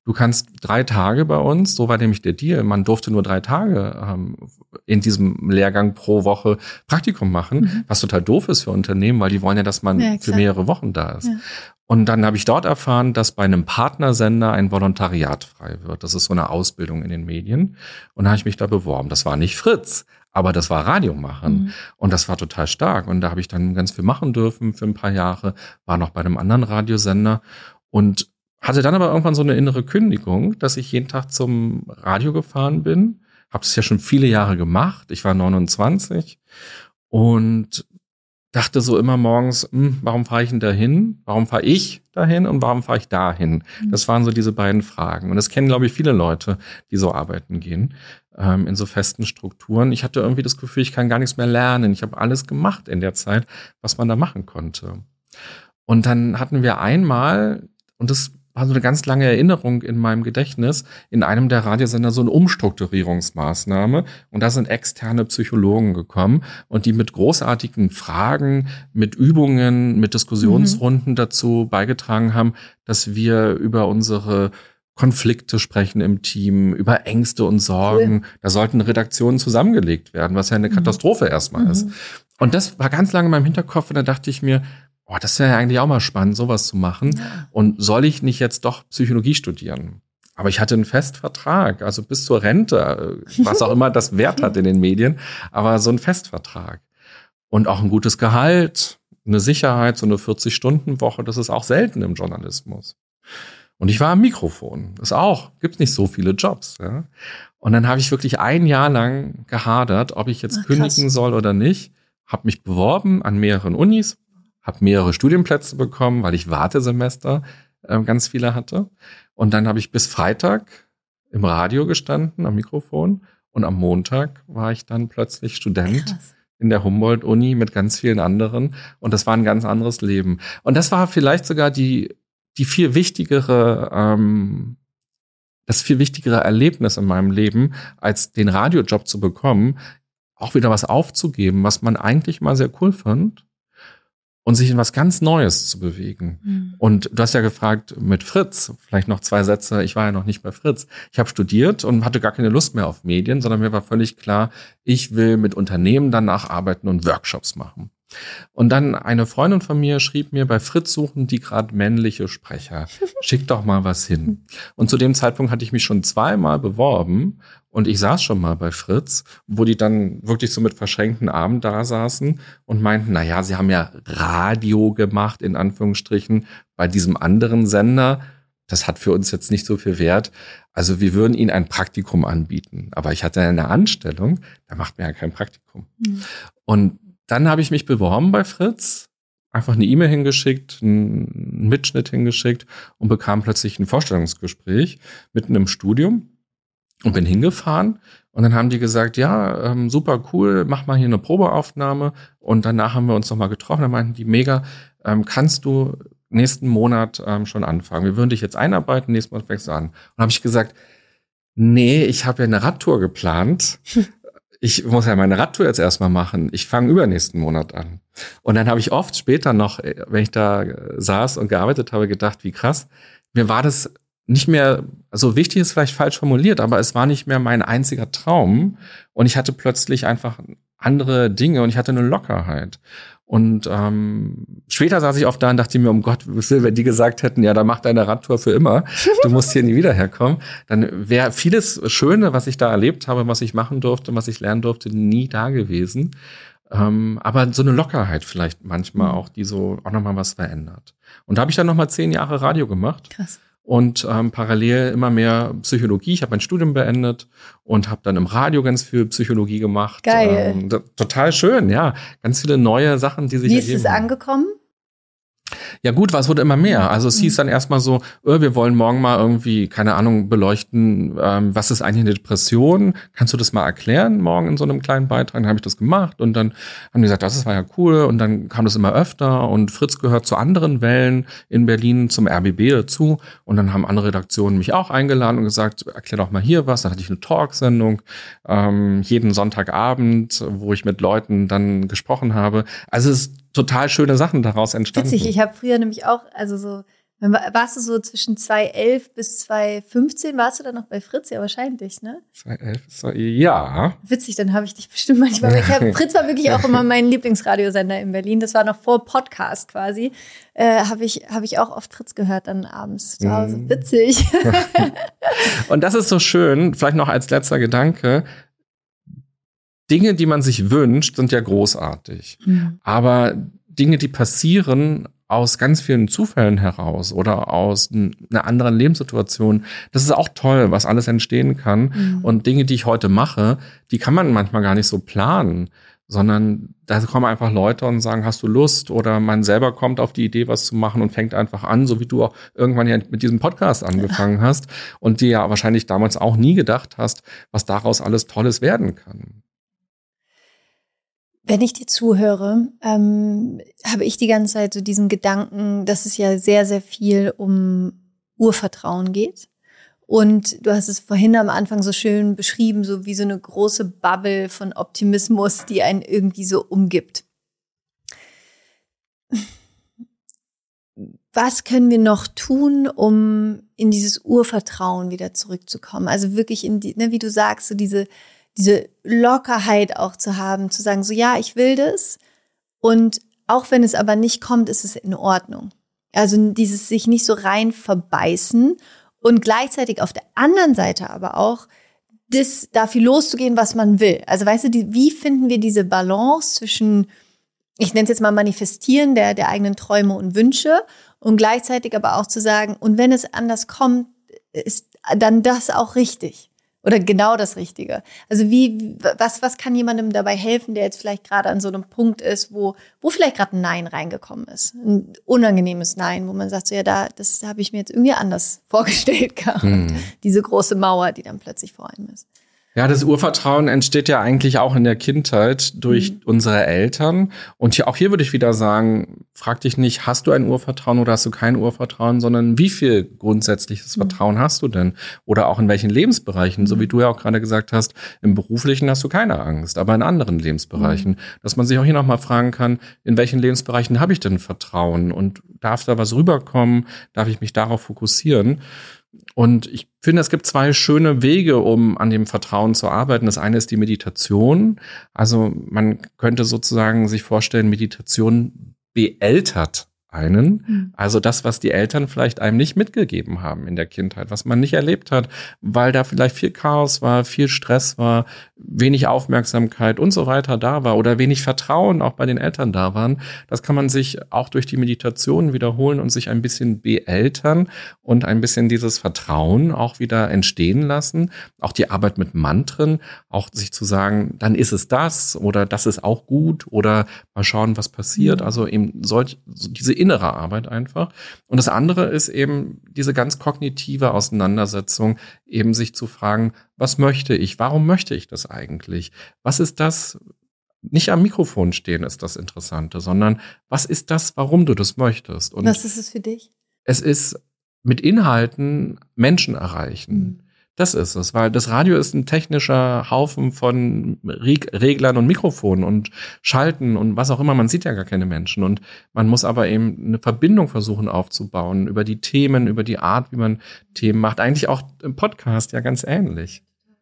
du kannst 3 Tage bei uns, so war nämlich der Deal, man durfte nur 3 Tage in diesem Lehrgang pro Woche Praktikum machen, was total doof ist für Unternehmen, weil die wollen ja, dass man für mehrere Wochen da ist. Ja. Und dann habe ich dort erfahren, dass bei einem Partnersender ein Volontariat frei wird. Das ist so eine Ausbildung in den Medien. Und da habe ich mich da beworben. Das war nicht Fritz, aber das war Radio machen. Und das war total stark. Und da habe ich dann ganz viel machen dürfen für ein paar Jahre, war noch bei einem anderen Radiosender und hatte dann aber irgendwann so eine innere Kündigung, dass ich jeden Tag zum Radio gefahren bin. Habe das ja schon viele Jahre gemacht. Ich war 29 und dachte so immer morgens, warum fahre ich denn dahin? Warum fahre ich dahin und warum fahre ich dahin? Das waren so diese beiden Fragen. Und das kennen, glaube ich, viele Leute, die so arbeiten gehen, in so festen Strukturen. Ich hatte irgendwie das Gefühl, ich kann gar nichts mehr lernen. Ich habe alles gemacht in der Zeit, was man da machen konnte. Und dann hatten wir einmal, und das war so eine ganz lange Erinnerung in meinem Gedächtnis, in einem der Radiosender so eine Umstrukturierungsmaßnahme. Und da sind externe Psychologen gekommen und die mit großartigen Fragen, mit Übungen, mit Diskussionsrunden dazu beigetragen haben, dass wir über unsere Konflikte sprechen im Team, über Ängste und Sorgen. Cool. Da sollten Redaktionen zusammengelegt werden, was ja eine Katastrophe erstmal ist. Und das war ganz lange in meinem Hinterkopf und da dachte ich mir, das wäre ja eigentlich auch mal spannend, sowas zu machen. Ja. Und soll ich nicht jetzt doch Psychologie studieren? Aber ich hatte einen Festvertrag, also bis zur Rente, was auch immer das Wert hat in den Medien, aber so ein Festvertrag. Und auch ein gutes Gehalt, eine Sicherheit, so eine 40-Stunden-Woche, das ist auch selten im Journalismus. Und ich war am Mikrofon. Gibt's nicht so viele Jobs. Ja? Und dann habe ich wirklich ein Jahr lang gehadert, ob ich jetzt kündigen soll oder nicht. Habe mich beworben an mehreren Unis, habe mehrere Studienplätze bekommen, weil ich Wartesemester ganz viele hatte. Und dann habe ich bis Freitag im Radio gestanden, am Mikrofon. Und am Montag war ich dann plötzlich Student in der Humboldt-Uni mit ganz vielen anderen. Und das war ein ganz anderes Leben. Und das war vielleicht sogar das viel wichtigere Erlebnis in meinem Leben, als den Radiojob zu bekommen, auch wieder was aufzugeben, was man eigentlich mal sehr cool fand. Und sich in was ganz Neues zu bewegen. Und du hast ja gefragt mit Fritz, vielleicht noch 2 Sätze, ich war ja noch nicht bei Fritz. Ich habe studiert und hatte gar keine Lust mehr auf Medien, sondern mir war völlig klar, ich will mit Unternehmen danach arbeiten und Workshops machen. Und dann eine Freundin von mir schrieb mir, bei Fritz suchen die gerade männliche Sprecher. Schick doch mal was hin. Und zu dem Zeitpunkt hatte ich mich schon 2-mal beworben und ich saß schon mal bei Fritz, wo die dann wirklich so mit verschränkten Armen da saßen und meinten, naja, sie haben ja Radio gemacht, in Anführungsstrichen, bei diesem anderen Sender. Das hat für uns jetzt nicht so viel Wert. Also wir würden Ihnen ein Praktikum anbieten. Aber ich hatte eine Anstellung, da macht man ja kein Praktikum. Und dann habe ich mich beworben bei Fritz, einfach eine E-Mail hingeschickt, einen Mitschnitt hingeschickt und bekam plötzlich ein Vorstellungsgespräch mitten im Studium und bin hingefahren. Und dann haben die gesagt, ja, super cool, mach mal hier eine Probeaufnahme. Und danach haben wir uns nochmal getroffen. Da meinten die, mega, kannst du nächsten Monat schon anfangen? Wir würden dich jetzt einarbeiten, nächsten Monat fängst du an. Und habe ich gesagt, nee, ich habe ja eine Radtour geplant. Ich muss ja meine Radtour jetzt erstmal machen. Ich fange übernächsten Monat an. Und dann habe ich oft später noch, wenn ich da saß und gearbeitet habe, gedacht, wie krass. Mir war das nicht mehr, also wichtig ist vielleicht falsch formuliert, aber es war nicht mehr mein einziger Traum. Und ich hatte plötzlich einfach andere Dinge und ich hatte eine Lockerheit. Und später saß ich oft da und dachte mir, um Gottes Willen, wenn die gesagt hätten, ja, dann mach deine Radtour für immer, du musst hier nie wieder herkommen, dann wäre vieles Schöne, was ich da erlebt habe, was ich machen durfte, was ich lernen durfte, nie da gewesen. Aber so eine Lockerheit vielleicht manchmal auch, die so auch nochmal was verändert. Und da habe ich dann nochmal 10 Jahre Radio gemacht. Krass. Und parallel immer mehr Psychologie. Ich habe mein Studium beendet und habe dann im Radio ganz viel Psychologie gemacht. Geil. Total schön, ja. Ganz viele neue Sachen, die sich ergeben. Wie ist es angekommen? Ja gut, es wurde immer mehr. Also es hieß dann erstmal so, wir wollen morgen mal irgendwie, keine Ahnung, beleuchten, was ist eigentlich eine Depression? Kannst du das mal erklären morgen in so einem kleinen Beitrag? Dann habe ich das gemacht und dann haben die gesagt, das war ja cool und dann kam das immer öfter und Fritz gehört zu anderen Wellen in Berlin, zum RBB dazu und dann haben andere Redaktionen mich auch eingeladen und gesagt, erklär doch mal hier was. Dann hatte ich eine Talksendung jeden Sonntagabend, wo ich mit Leuten dann gesprochen habe. Also es ist total schöne Sachen daraus entstanden. Witzig, ich habe früher nämlich auch, also so Warst du so zwischen 2011 bis 2015, warst du dann noch bei Fritz? Ja, wahrscheinlich, ne? 2011, ja. Witzig, dann habe ich dich bestimmt manchmal. Fritz war wirklich auch immer mein Lieblingsradiosender in Berlin. Das war noch vor Podcast quasi. Habe ich auch oft Fritz gehört dann abends zu Hause. Witzig. Und das ist so schön, vielleicht noch als letzter Gedanke. Dinge, die man sich wünscht, sind ja großartig. Aber Dinge, die passieren aus ganz vielen Zufällen heraus oder aus einer anderen Lebenssituation, das ist auch toll, was alles entstehen kann. Und Dinge, die ich heute mache, die kann man manchmal gar nicht so planen, sondern da kommen einfach Leute und sagen, hast du Lust? Oder man selber kommt auf die Idee, was zu machen und fängt einfach an, so wie du auch irgendwann ja mit diesem Podcast angefangen hast und dir ja wahrscheinlich damals auch nie gedacht hast, was daraus alles Tolles werden kann. Wenn ich dir zuhöre, habe ich die ganze Zeit so diesen Gedanken, dass es ja sehr, sehr viel um Urvertrauen geht. Und du hast es vorhin am Anfang so schön beschrieben, so wie so eine große Bubble von Optimismus, die einen irgendwie so umgibt. Was können wir noch tun, um in dieses Urvertrauen wieder zurückzukommen? Also wirklich in die, ne, wie du sagst, so diese Lockerheit auch zu haben, zu sagen, so ja, ich will das und auch wenn es aber nicht kommt, ist es in Ordnung. Also dieses sich nicht so rein verbeißen und gleichzeitig auf der anderen Seite aber auch das dafür loszugehen, was man will. Also weißt du, wie finden wir diese Balance zwischen, ich nenne es jetzt mal Manifestieren der eigenen Träume und Wünsche und gleichzeitig aber auch zu sagen, und wenn es anders kommt, ist dann das auch richtig. Oder genau das Richtige. Also was kann jemandem dabei helfen, der jetzt vielleicht gerade an so einem Punkt ist, wo vielleicht gerade ein Nein reingekommen ist? Ein unangenehmes Nein, wo man sagt, so ja, das habe ich mir jetzt irgendwie anders vorgestellt gehabt. Diese große Mauer, die dann plötzlich vor einem ist. Ja, das Urvertrauen entsteht ja eigentlich auch in der Kindheit durch unsere Eltern. Und auch hier würde ich wieder sagen, frag dich nicht, hast du ein Urvertrauen oder hast du kein Urvertrauen, sondern wie viel grundsätzliches Vertrauen hast du denn? Oder auch in welchen Lebensbereichen, so wie du ja auch gerade gesagt hast, im Beruflichen hast du keine Angst, aber in anderen Lebensbereichen. Dass man sich auch hier nochmal fragen kann, in welchen Lebensbereichen habe ich denn Vertrauen? Und darf da was rüberkommen? Darf ich mich darauf fokussieren? Und ich finde, es gibt zwei schöne Wege, um an dem Vertrauen zu arbeiten. Das eine ist die Meditation. Also man könnte sozusagen sich vorstellen, Meditation beältert einen. Also das, was die Eltern vielleicht einem nicht mitgegeben haben in der Kindheit, was man nicht erlebt hat, weil da vielleicht viel Chaos war, viel Stress war, wenig Aufmerksamkeit und so weiter da war oder wenig Vertrauen auch bei den Eltern da waren. Das kann man sich auch durch die Meditation wiederholen und sich ein bisschen beeltern und ein bisschen dieses Vertrauen auch wieder entstehen lassen. Auch die Arbeit mit Mantren, auch sich zu sagen, dann ist es das oder das ist auch gut oder mal schauen, was passiert. Also eben diese innere Arbeit einfach. Und das andere ist eben diese ganz kognitive Auseinandersetzung, eben sich zu fragen, was möchte ich? Warum möchte ich das eigentlich? Was ist das? Nicht am Mikrofon stehen ist das Interessante, sondern was ist das, warum du das möchtest? Und was ist es für dich? Es ist mit Inhalten Menschen erreichen. Das ist es, weil das Radio ist ein technischer Haufen von Reglern und Mikrofonen und Schalten und was auch immer. Man sieht ja gar keine Menschen und man muss aber eben eine Verbindung versuchen aufzubauen über die Themen, über die Art, wie man Themen macht. Eigentlich auch im Podcast ja ganz ähnlich.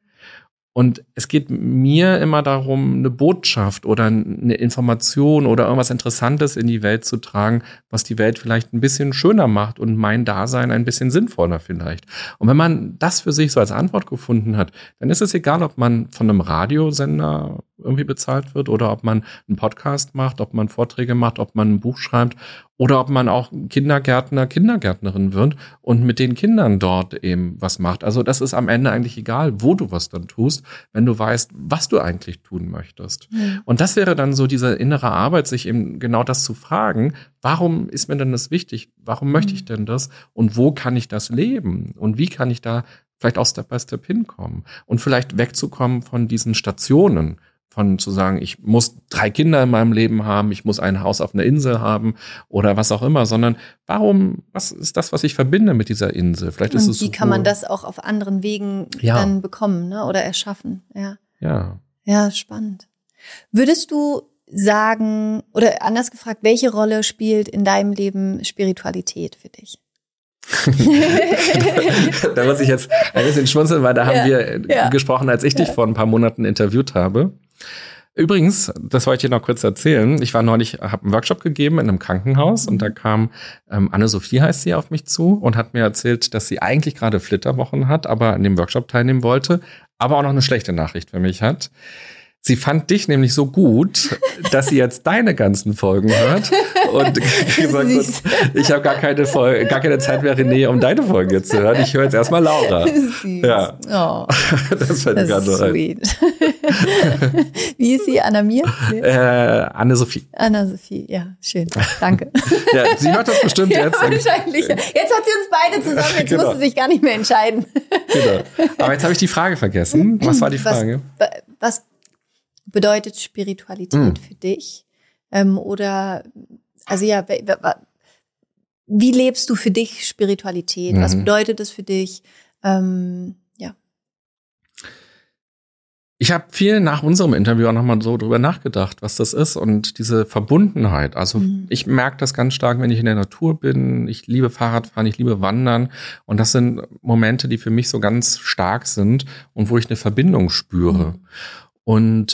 Und es geht mir immer darum, eine Botschaft oder eine Information oder irgendwas Interessantes in die Welt zu tragen, was die Welt vielleicht ein bisschen schöner macht und mein Dasein ein bisschen sinnvoller vielleicht. Und wenn man das für sich so als Antwort gefunden hat, dann ist es egal, ob man von einem Radiosender irgendwie bezahlt wird oder ob man einen Podcast macht, ob man Vorträge macht, ob man ein Buch schreibt oder ob man auch Kindergärtner, Kindergärtnerin wird und mit den Kindern dort eben was macht. Also das ist am Ende eigentlich egal, wo du was dann tust, wenn du weißt, was du eigentlich tun möchtest. Und das wäre dann so diese innere Arbeit, sich eben genau das zu fragen, warum ist mir denn das wichtig? Warum möchte ich denn das? Und wo kann ich das leben? Und wie kann ich da vielleicht auch Step by Step hinkommen? Und vielleicht wegzukommen von diesen Stationen, von zu sagen, ich muss 3 Kinder in meinem Leben haben, ich muss ein Haus auf einer Insel haben oder was auch immer, sondern was ist das, was ich verbinde mit dieser Insel? Vielleicht ist es wie kann man das auch auf anderen Wegen dann bekommen, ne? Oder erschaffen? Ja, spannend. Würdest du sagen, oder anders gefragt, welche Rolle spielt in deinem Leben Spiritualität für dich? Da muss ich jetzt ein bisschen schmunzeln, weil da haben wir gesprochen, als ich dich vor ein paar Monaten interviewt habe. Übrigens, das wollte ich dir noch kurz erzählen. Ich war neulich, habe einen Workshop gegeben in einem Krankenhaus und da kam Anne-Sophie heißt sie auf mich zu und hat mir erzählt, dass sie eigentlich gerade Flitterwochen hat, aber an dem Workshop teilnehmen wollte, aber auch noch eine schlechte Nachricht für mich hat. Sie fand dich nämlich so gut, dass sie jetzt deine ganzen Folgen hört und gesagt hat, ich habe gar keine Zeit mehr, René, um deine Folgen jetzt zu hören. Ich höre jetzt erstmal Laura. Süß. Ja. Oh, das fand ich gerade so sweet. Wie ist sie? Anna-Mir? Anne-Sophie. Anna-Sophie, ja, schön. Danke. Ja, sie hört das bestimmt jetzt. Wahrscheinlich. Jetzt hat sie uns beide zusammen, jetzt muss sie sich gar nicht mehr entscheiden. Genau. Aber jetzt habe ich die Frage vergessen. Was war die Frage? Was bedeutet Spiritualität für dich? Oder, also ja, wie lebst du für dich Spiritualität? Was bedeutet es für dich? Ja. Ich habe viel nach unserem Interview auch nochmal so drüber nachgedacht, was das ist und diese Verbundenheit. Also ich merke das ganz stark, wenn ich in der Natur bin. Ich liebe Fahrradfahren, ich liebe Wandern. Und das sind Momente, die für mich so ganz stark sind und wo ich eine Verbindung spüre. Und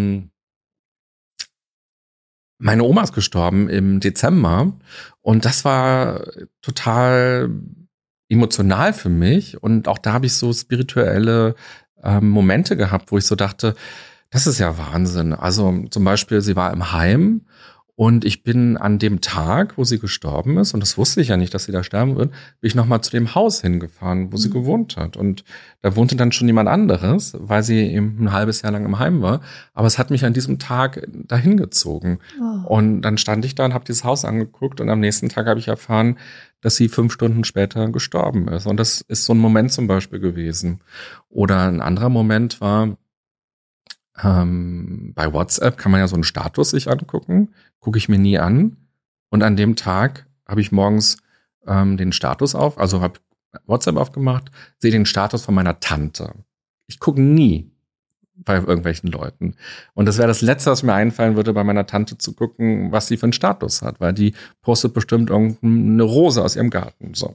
meine Oma ist gestorben im Dezember und das war total emotional für mich. Und auch da habe ich so spirituelle Momente gehabt, wo ich so dachte, das ist ja Wahnsinn. Also zum Beispiel, sie war im Heim und ich bin an dem Tag, wo sie gestorben ist, und das wusste ich ja nicht, dass sie da sterben wird, bin ich nochmal zu dem Haus hingefahren, wo sie gewohnt hat. Und da wohnte dann schon jemand anderes, weil sie eben ein halbes Jahr lang im Heim war. Aber es hat mich an diesem Tag dahin gezogen. Oh. Und dann stand ich da und habe dieses Haus angeguckt und am nächsten Tag habe ich erfahren, dass sie 5 Stunden später gestorben ist. Und das ist so ein Moment zum Beispiel gewesen. Oder ein anderer Moment war, bei WhatsApp kann man ja so einen Status sich angucken, gucke ich mir nie an. Und an dem Tag habe ich morgens den Status auf, also habe WhatsApp aufgemacht, sehe den Status von meiner Tante. Ich gucke nie bei irgendwelchen Leuten. Und das wäre das Letzte, was mir einfallen würde, bei meiner Tante zu gucken, was sie für einen Status hat, weil die postet bestimmt irgendeine Rose aus ihrem Garten. So.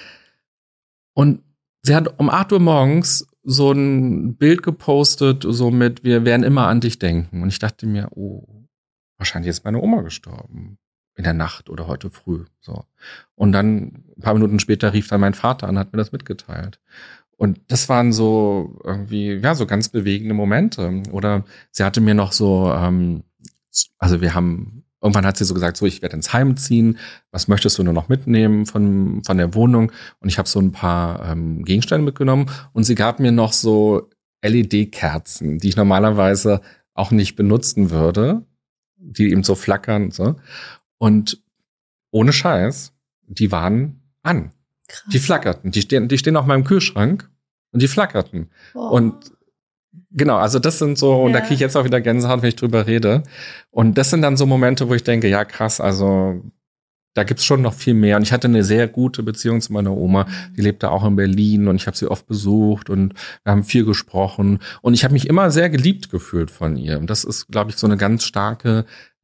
Und sie hat um 8 Uhr morgens so ein Bild gepostet, so mit, wir werden immer an dich denken. Und ich dachte mir, oh, wahrscheinlich ist meine Oma gestorben. In der Nacht oder heute früh. So. Und dann, ein paar Minuten später, rief dann mein Vater an, hat mir das mitgeteilt. Und das waren so irgendwie, ja, so ganz bewegende Momente. Oder sie hatte mir noch so, also irgendwann hat sie so gesagt, so, ich werde ins Heim ziehen, was möchtest du nur noch mitnehmen von der Wohnung? Und ich habe so ein paar Gegenstände mitgenommen und sie gab mir noch so LED-Kerzen, die ich normalerweise auch nicht benutzen würde, die eben so flackern. So. Und ohne Scheiß, die waren an. Krass. Die flackerten, die stehen auf meinem Kühlschrank und die flackerten. Oh. Und genau, also das sind so, und da kriege ich jetzt auch wieder Gänsehaut, wenn ich drüber rede. Und das sind dann so Momente, wo ich denke, ja krass, also da gibt's schon noch viel mehr. Und ich hatte eine sehr gute Beziehung zu meiner Oma. Die lebte auch in Berlin und ich habe sie oft besucht und wir haben viel gesprochen. Und ich habe mich immer sehr geliebt gefühlt von ihr. Und das ist, glaube ich, so eine ganz starke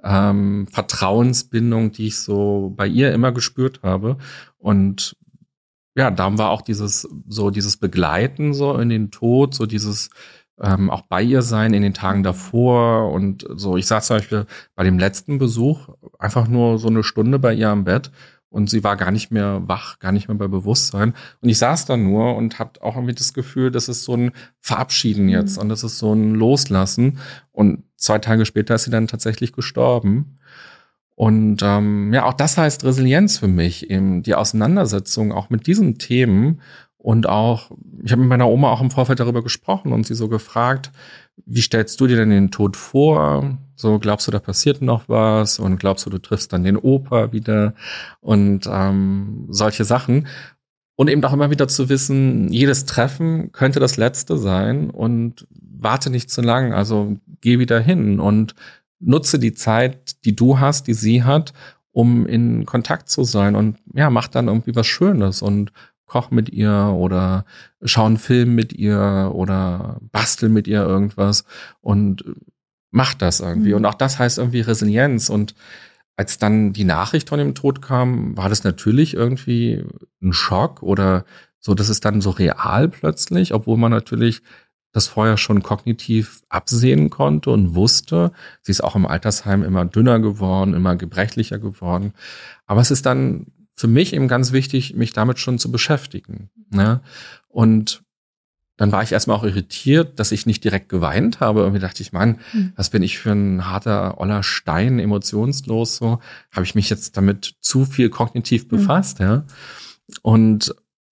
Vertrauensbindung, die ich so bei ihr immer gespürt habe. Und ja, da war auch dieses Begleiten so in den Tod, so dieses auch bei ihr sein in den Tagen davor und so. Ich saß zum Beispiel bei dem letzten Besuch einfach nur so eine Stunde bei ihr am Bett und sie war gar nicht mehr wach, gar nicht mehr bei Bewusstsein. Und ich saß da nur und habe auch irgendwie das Gefühl, das ist so ein Verabschieden jetzt und das ist so ein Loslassen. Und 2 Tage später ist sie dann tatsächlich gestorben. Und ja, auch das heißt Resilienz für mich, eben die Auseinandersetzung auch mit diesen Themen. Und auch, ich habe mit meiner Oma auch im Vorfeld darüber gesprochen und sie so gefragt, wie stellst du dir denn den Tod vor? So, glaubst du, da passiert noch was? Und glaubst du triffst dann den Opa wieder? Und solche Sachen. Und eben auch immer wieder zu wissen, jedes Treffen könnte das letzte sein und warte nicht zu lang. Also geh wieder hin und nutze die Zeit, die du hast, die sie hat, um in Kontakt zu sein. Und ja, mach dann irgendwie was Schönes und koch mit ihr oder schau einen Film mit ihr oder bastel mit ihr irgendwas und mach das irgendwie. Und auch das heißt irgendwie Resilienz. Und als dann die Nachricht von dem Tod kam, war das natürlich irgendwie ein Schock oder so, dass es dann so real plötzlich, obwohl man natürlich das vorher schon kognitiv absehen konnte und wusste. Sie ist auch im Altersheim immer dünner geworden, immer gebrechlicher geworden. Aber es ist dann für mich eben ganz wichtig, mich damit schon zu beschäftigen. Ne? Und dann war ich erstmal auch irritiert, dass ich nicht direkt geweint habe. Irgendwie dachte ich, Mann, was bin ich für ein harter, oller Stein, emotionslos so. Habe ich mich jetzt damit zu viel kognitiv befasst, ja. Und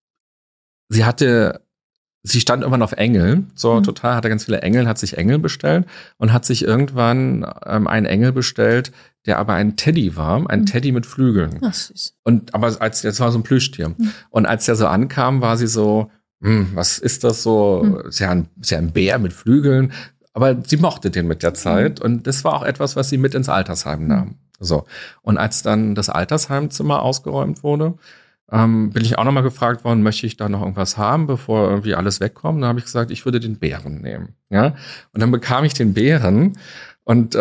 sie stand irgendwann auf Engel, so total, hatte ganz viele Engel, hat sich Engel bestellt und hat sich irgendwann einen Engel bestellt, der aber ein Teddy war, ein Teddy mit Flügeln. Ach, süß. Aber das war so ein Plüschtier. Und als der so ankam, war sie so, was ist das so? Ist ja ein Bär mit Flügeln. Aber sie mochte den mit der Zeit. Und das war auch etwas, was sie mit ins Altersheim nahm. So. Und als dann das Altersheimzimmer ausgeräumt wurde, bin ich auch nochmal gefragt worden, möchte ich da noch irgendwas haben, bevor irgendwie alles wegkommt? Da habe ich gesagt, ich würde den Bären nehmen. Ja? Und dann bekam ich den Bären und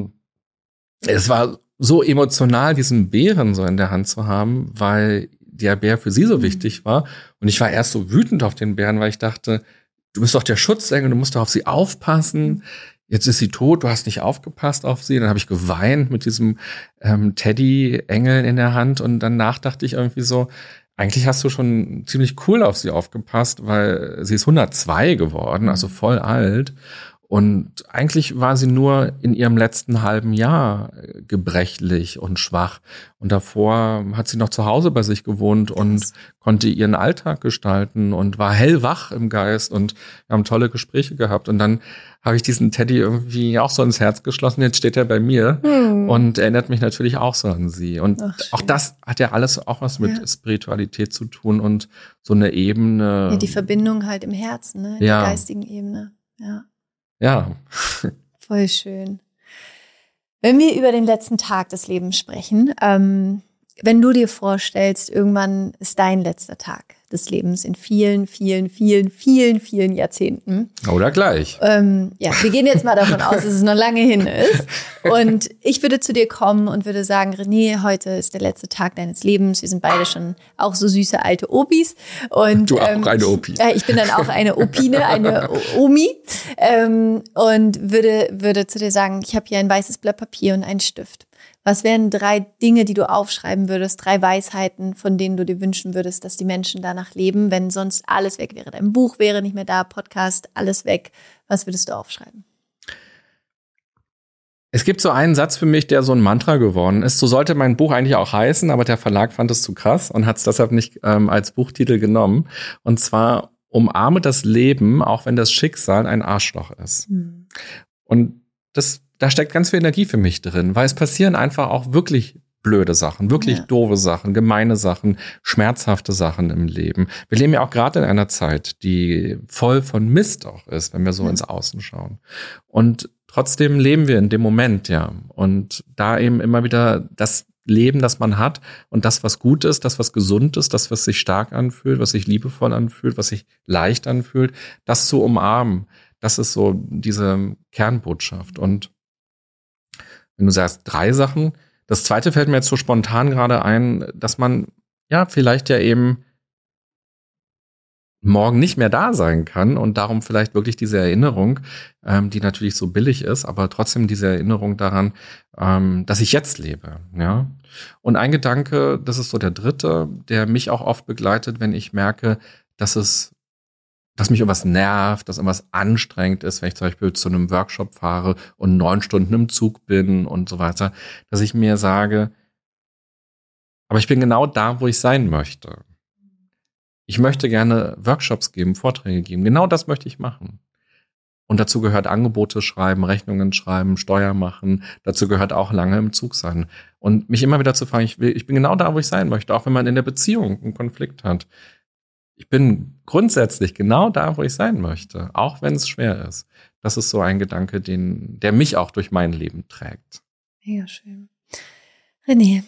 es war so emotional, diesen Bären so in der Hand zu haben, weil der Bär für sie so wichtig war. Und ich war erst so wütend auf den Bären, weil ich dachte, du bist doch der Schutzengel, du musst doch auf sie aufpassen. Jetzt ist sie tot, du hast nicht aufgepasst auf sie. Dann habe ich geweint mit diesem Teddy-Engel in der Hand. Und danach dachte ich irgendwie so, eigentlich hast du schon ziemlich cool auf sie aufgepasst, weil sie ist 102 geworden, also voll alt. Und eigentlich war sie nur in ihrem letzten halben Jahr gebrechlich und schwach. Und davor hat sie noch zu Hause bei sich gewohnt und konnte ihren Alltag gestalten und war hellwach im Geist. Und wir haben tolle Gespräche gehabt. Und dann habe ich diesen Teddy irgendwie auch so ins Herz geschlossen. Jetzt steht er bei mir und erinnert mich natürlich auch so an sie. Und auch das hat ja alles auch was mit Spiritualität zu tun und so eine Ebene. Ja, die Verbindung halt im Herzen, ne? In der geistigen Ebene. Ja. Ja. Voll schön. Wenn wir über den letzten Tag des Lebens sprechen, wenn du dir vorstellst, irgendwann ist dein letzter Tag des Lebens in vielen, vielen, vielen, vielen, vielen Jahrzehnten. Oder gleich. Wir gehen jetzt mal davon aus, dass es noch lange hin ist. Und ich würde zu dir kommen und würde sagen, René, heute ist der letzte Tag deines Lebens. Wir sind beide schon auch so süße alte Opis. Und, du auch eine Opi. Ich bin dann auch eine Opine, eine Omi. Und würde zu dir sagen, ich habe hier ein weißes Blatt Papier und einen Stift. Was wären 3 Dinge, die du aufschreiben würdest, 3 Weisheiten, von denen du dir wünschen würdest, dass die Menschen danach leben, wenn sonst alles weg wäre? Dein Buch wäre nicht mehr da, Podcast, alles weg. Was würdest du aufschreiben? Es gibt so einen Satz für mich, der so ein Mantra geworden ist. So sollte mein Buch eigentlich auch heißen, aber der Verlag fand es zu krass und hat es deshalb nicht als Buchtitel genommen. Und zwar, umarme das Leben, auch wenn das Schicksal ein Arschloch ist. Und da steckt ganz viel Energie für mich drin, weil es passieren einfach auch wirklich blöde Sachen, wirklich doofe Sachen, gemeine Sachen, schmerzhafte Sachen im Leben. Wir leben ja auch gerade in einer Zeit, die voll von Mist auch ist, wenn wir so ins Außen schauen. Und trotzdem leben wir in dem Moment, ja. Und da eben immer wieder das Leben, das man hat und das, was gut ist, das, was gesund ist, das, was sich stark anfühlt, was sich liebevoll anfühlt, was sich leicht anfühlt, das zu umarmen. Das ist so diese Kernbotschaft. Und wenn du sagst 3 Sachen, das zweite fällt mir jetzt so spontan gerade ein, dass man vielleicht eben morgen nicht mehr da sein kann und darum vielleicht wirklich diese Erinnerung, die natürlich so billig ist, aber trotzdem diese Erinnerung daran, dass ich jetzt lebe. Ja? Und ein Gedanke, das ist so der dritte, der mich auch oft begleitet, wenn ich merke, dass mich irgendwas nervt, dass irgendwas anstrengend ist, wenn ich zum Beispiel zu einem Workshop fahre und 9 Stunden im Zug bin und so weiter, dass ich mir sage, aber ich bin genau da, wo ich sein möchte. Ich möchte gerne Workshops geben, Vorträge geben. Genau das möchte ich machen. Und dazu gehört Angebote schreiben, Rechnungen schreiben, Steuer machen. Dazu gehört auch lange im Zug sein. Und mich immer wieder zu fragen, ich bin genau da, wo ich sein möchte, auch wenn man in der Beziehung einen Konflikt hat. Ich bin grundsätzlich genau da, wo ich sein möchte, auch wenn es schwer ist. Das ist so ein Gedanke, der mich auch durch mein Leben trägt. Mega schön. René,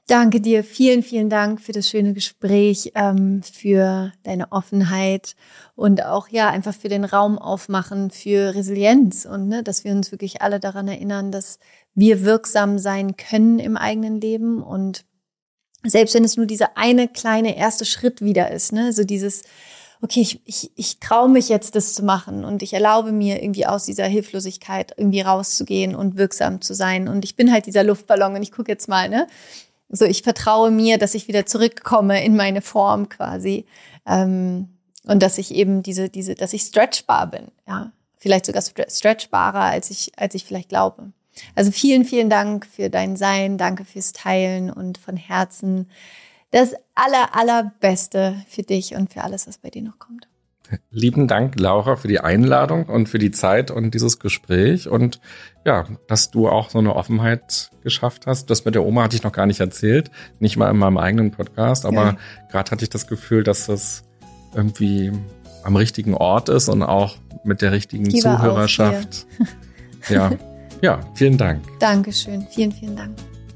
Danke dir. Vielen, vielen Dank für das schöne Gespräch, für deine Offenheit und auch einfach für den Raum aufmachen, für Resilienz und dass wir uns wirklich alle daran erinnern, dass wir wirksam sein können im eigenen Leben und selbst wenn es nur dieser eine kleine erste Schritt wieder ist, so dieses, okay, ich traue mich jetzt, das zu machen und ich erlaube mir irgendwie aus dieser Hilflosigkeit irgendwie rauszugehen und wirksam zu sein und ich bin halt dieser Luftballon und ich gucke jetzt mal, so, ich vertraue mir, dass ich wieder zurückkomme in meine Form quasi und dass ich eben dass ich stretchbar bin, vielleicht sogar stretchbarer, als ich vielleicht glaube. Also vielen, vielen Dank für dein Sein, danke fürs Teilen und von Herzen das Allerbeste für dich und für alles, was bei dir noch kommt. Lieben Dank, Laura, für die Einladung und für die Zeit und dieses Gespräch und dass du auch so eine Offenheit geschafft hast. Das mit der Oma hatte ich noch gar nicht erzählt, nicht mal in meinem eigenen Podcast, aber gerade hatte ich das Gefühl, dass das irgendwie am richtigen Ort ist und auch mit der richtigen Zuhörerschaft. Ja, vielen Dank. Dankeschön, vielen, vielen Dank.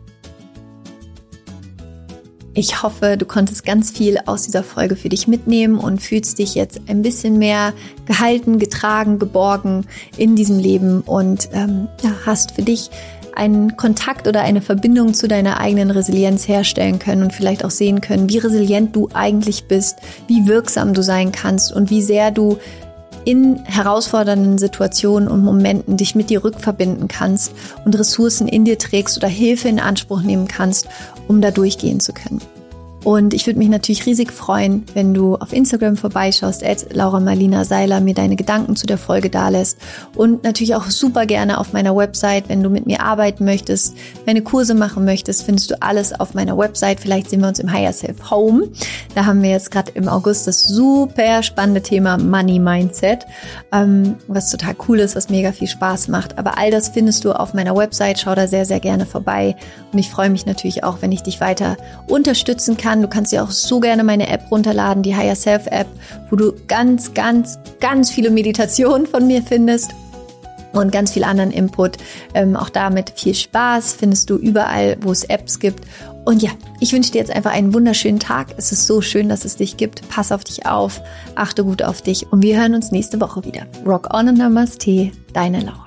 Ich hoffe, du konntest ganz viel aus dieser Folge für dich mitnehmen und fühlst dich jetzt ein bisschen mehr gehalten, getragen, geborgen in diesem Leben und hast für dich einen Kontakt oder eine Verbindung zu deiner eigenen Resilienz herstellen können und vielleicht auch sehen können, wie resilient du eigentlich bist, wie wirksam du sein kannst und wie sehr du in herausfordernden Situationen und Momenten dich mit dir rückverbinden kannst und Ressourcen in dir trägst oder Hilfe in Anspruch nehmen kannst, um da durchgehen zu können. Und ich würde mich natürlich riesig freuen, wenn du auf Instagram vorbeischaust, @LauraMarlina-Seiler, mir deine Gedanken zu der Folge dalässt. Und natürlich auch super gerne auf meiner Website, wenn du mit mir arbeiten möchtest, meine Kurse machen möchtest, findest du alles auf meiner Website. Vielleicht sehen wir uns im Higher Self Home. Da haben wir jetzt gerade im August das super spannende Thema Money Mindset, was total cool ist, was mega viel Spaß macht. Aber all das findest du auf meiner Website. Schau da sehr, sehr gerne vorbei. Und ich freue mich natürlich auch, wenn ich dich weiter unterstützen kann. Du kannst dir auch so gerne meine App runterladen, die Higher Self App, wo du ganz, ganz, ganz viele Meditationen von mir findest und ganz viel anderen Input. Auch damit viel Spaß findest du überall, wo es Apps gibt. Und ich wünsche dir jetzt einfach einen wunderschönen Tag. Es ist so schön, dass es dich gibt. Pass auf dich auf, achte gut auf dich und wir hören uns nächste Woche wieder. Rock on und Namaste, deine Laura.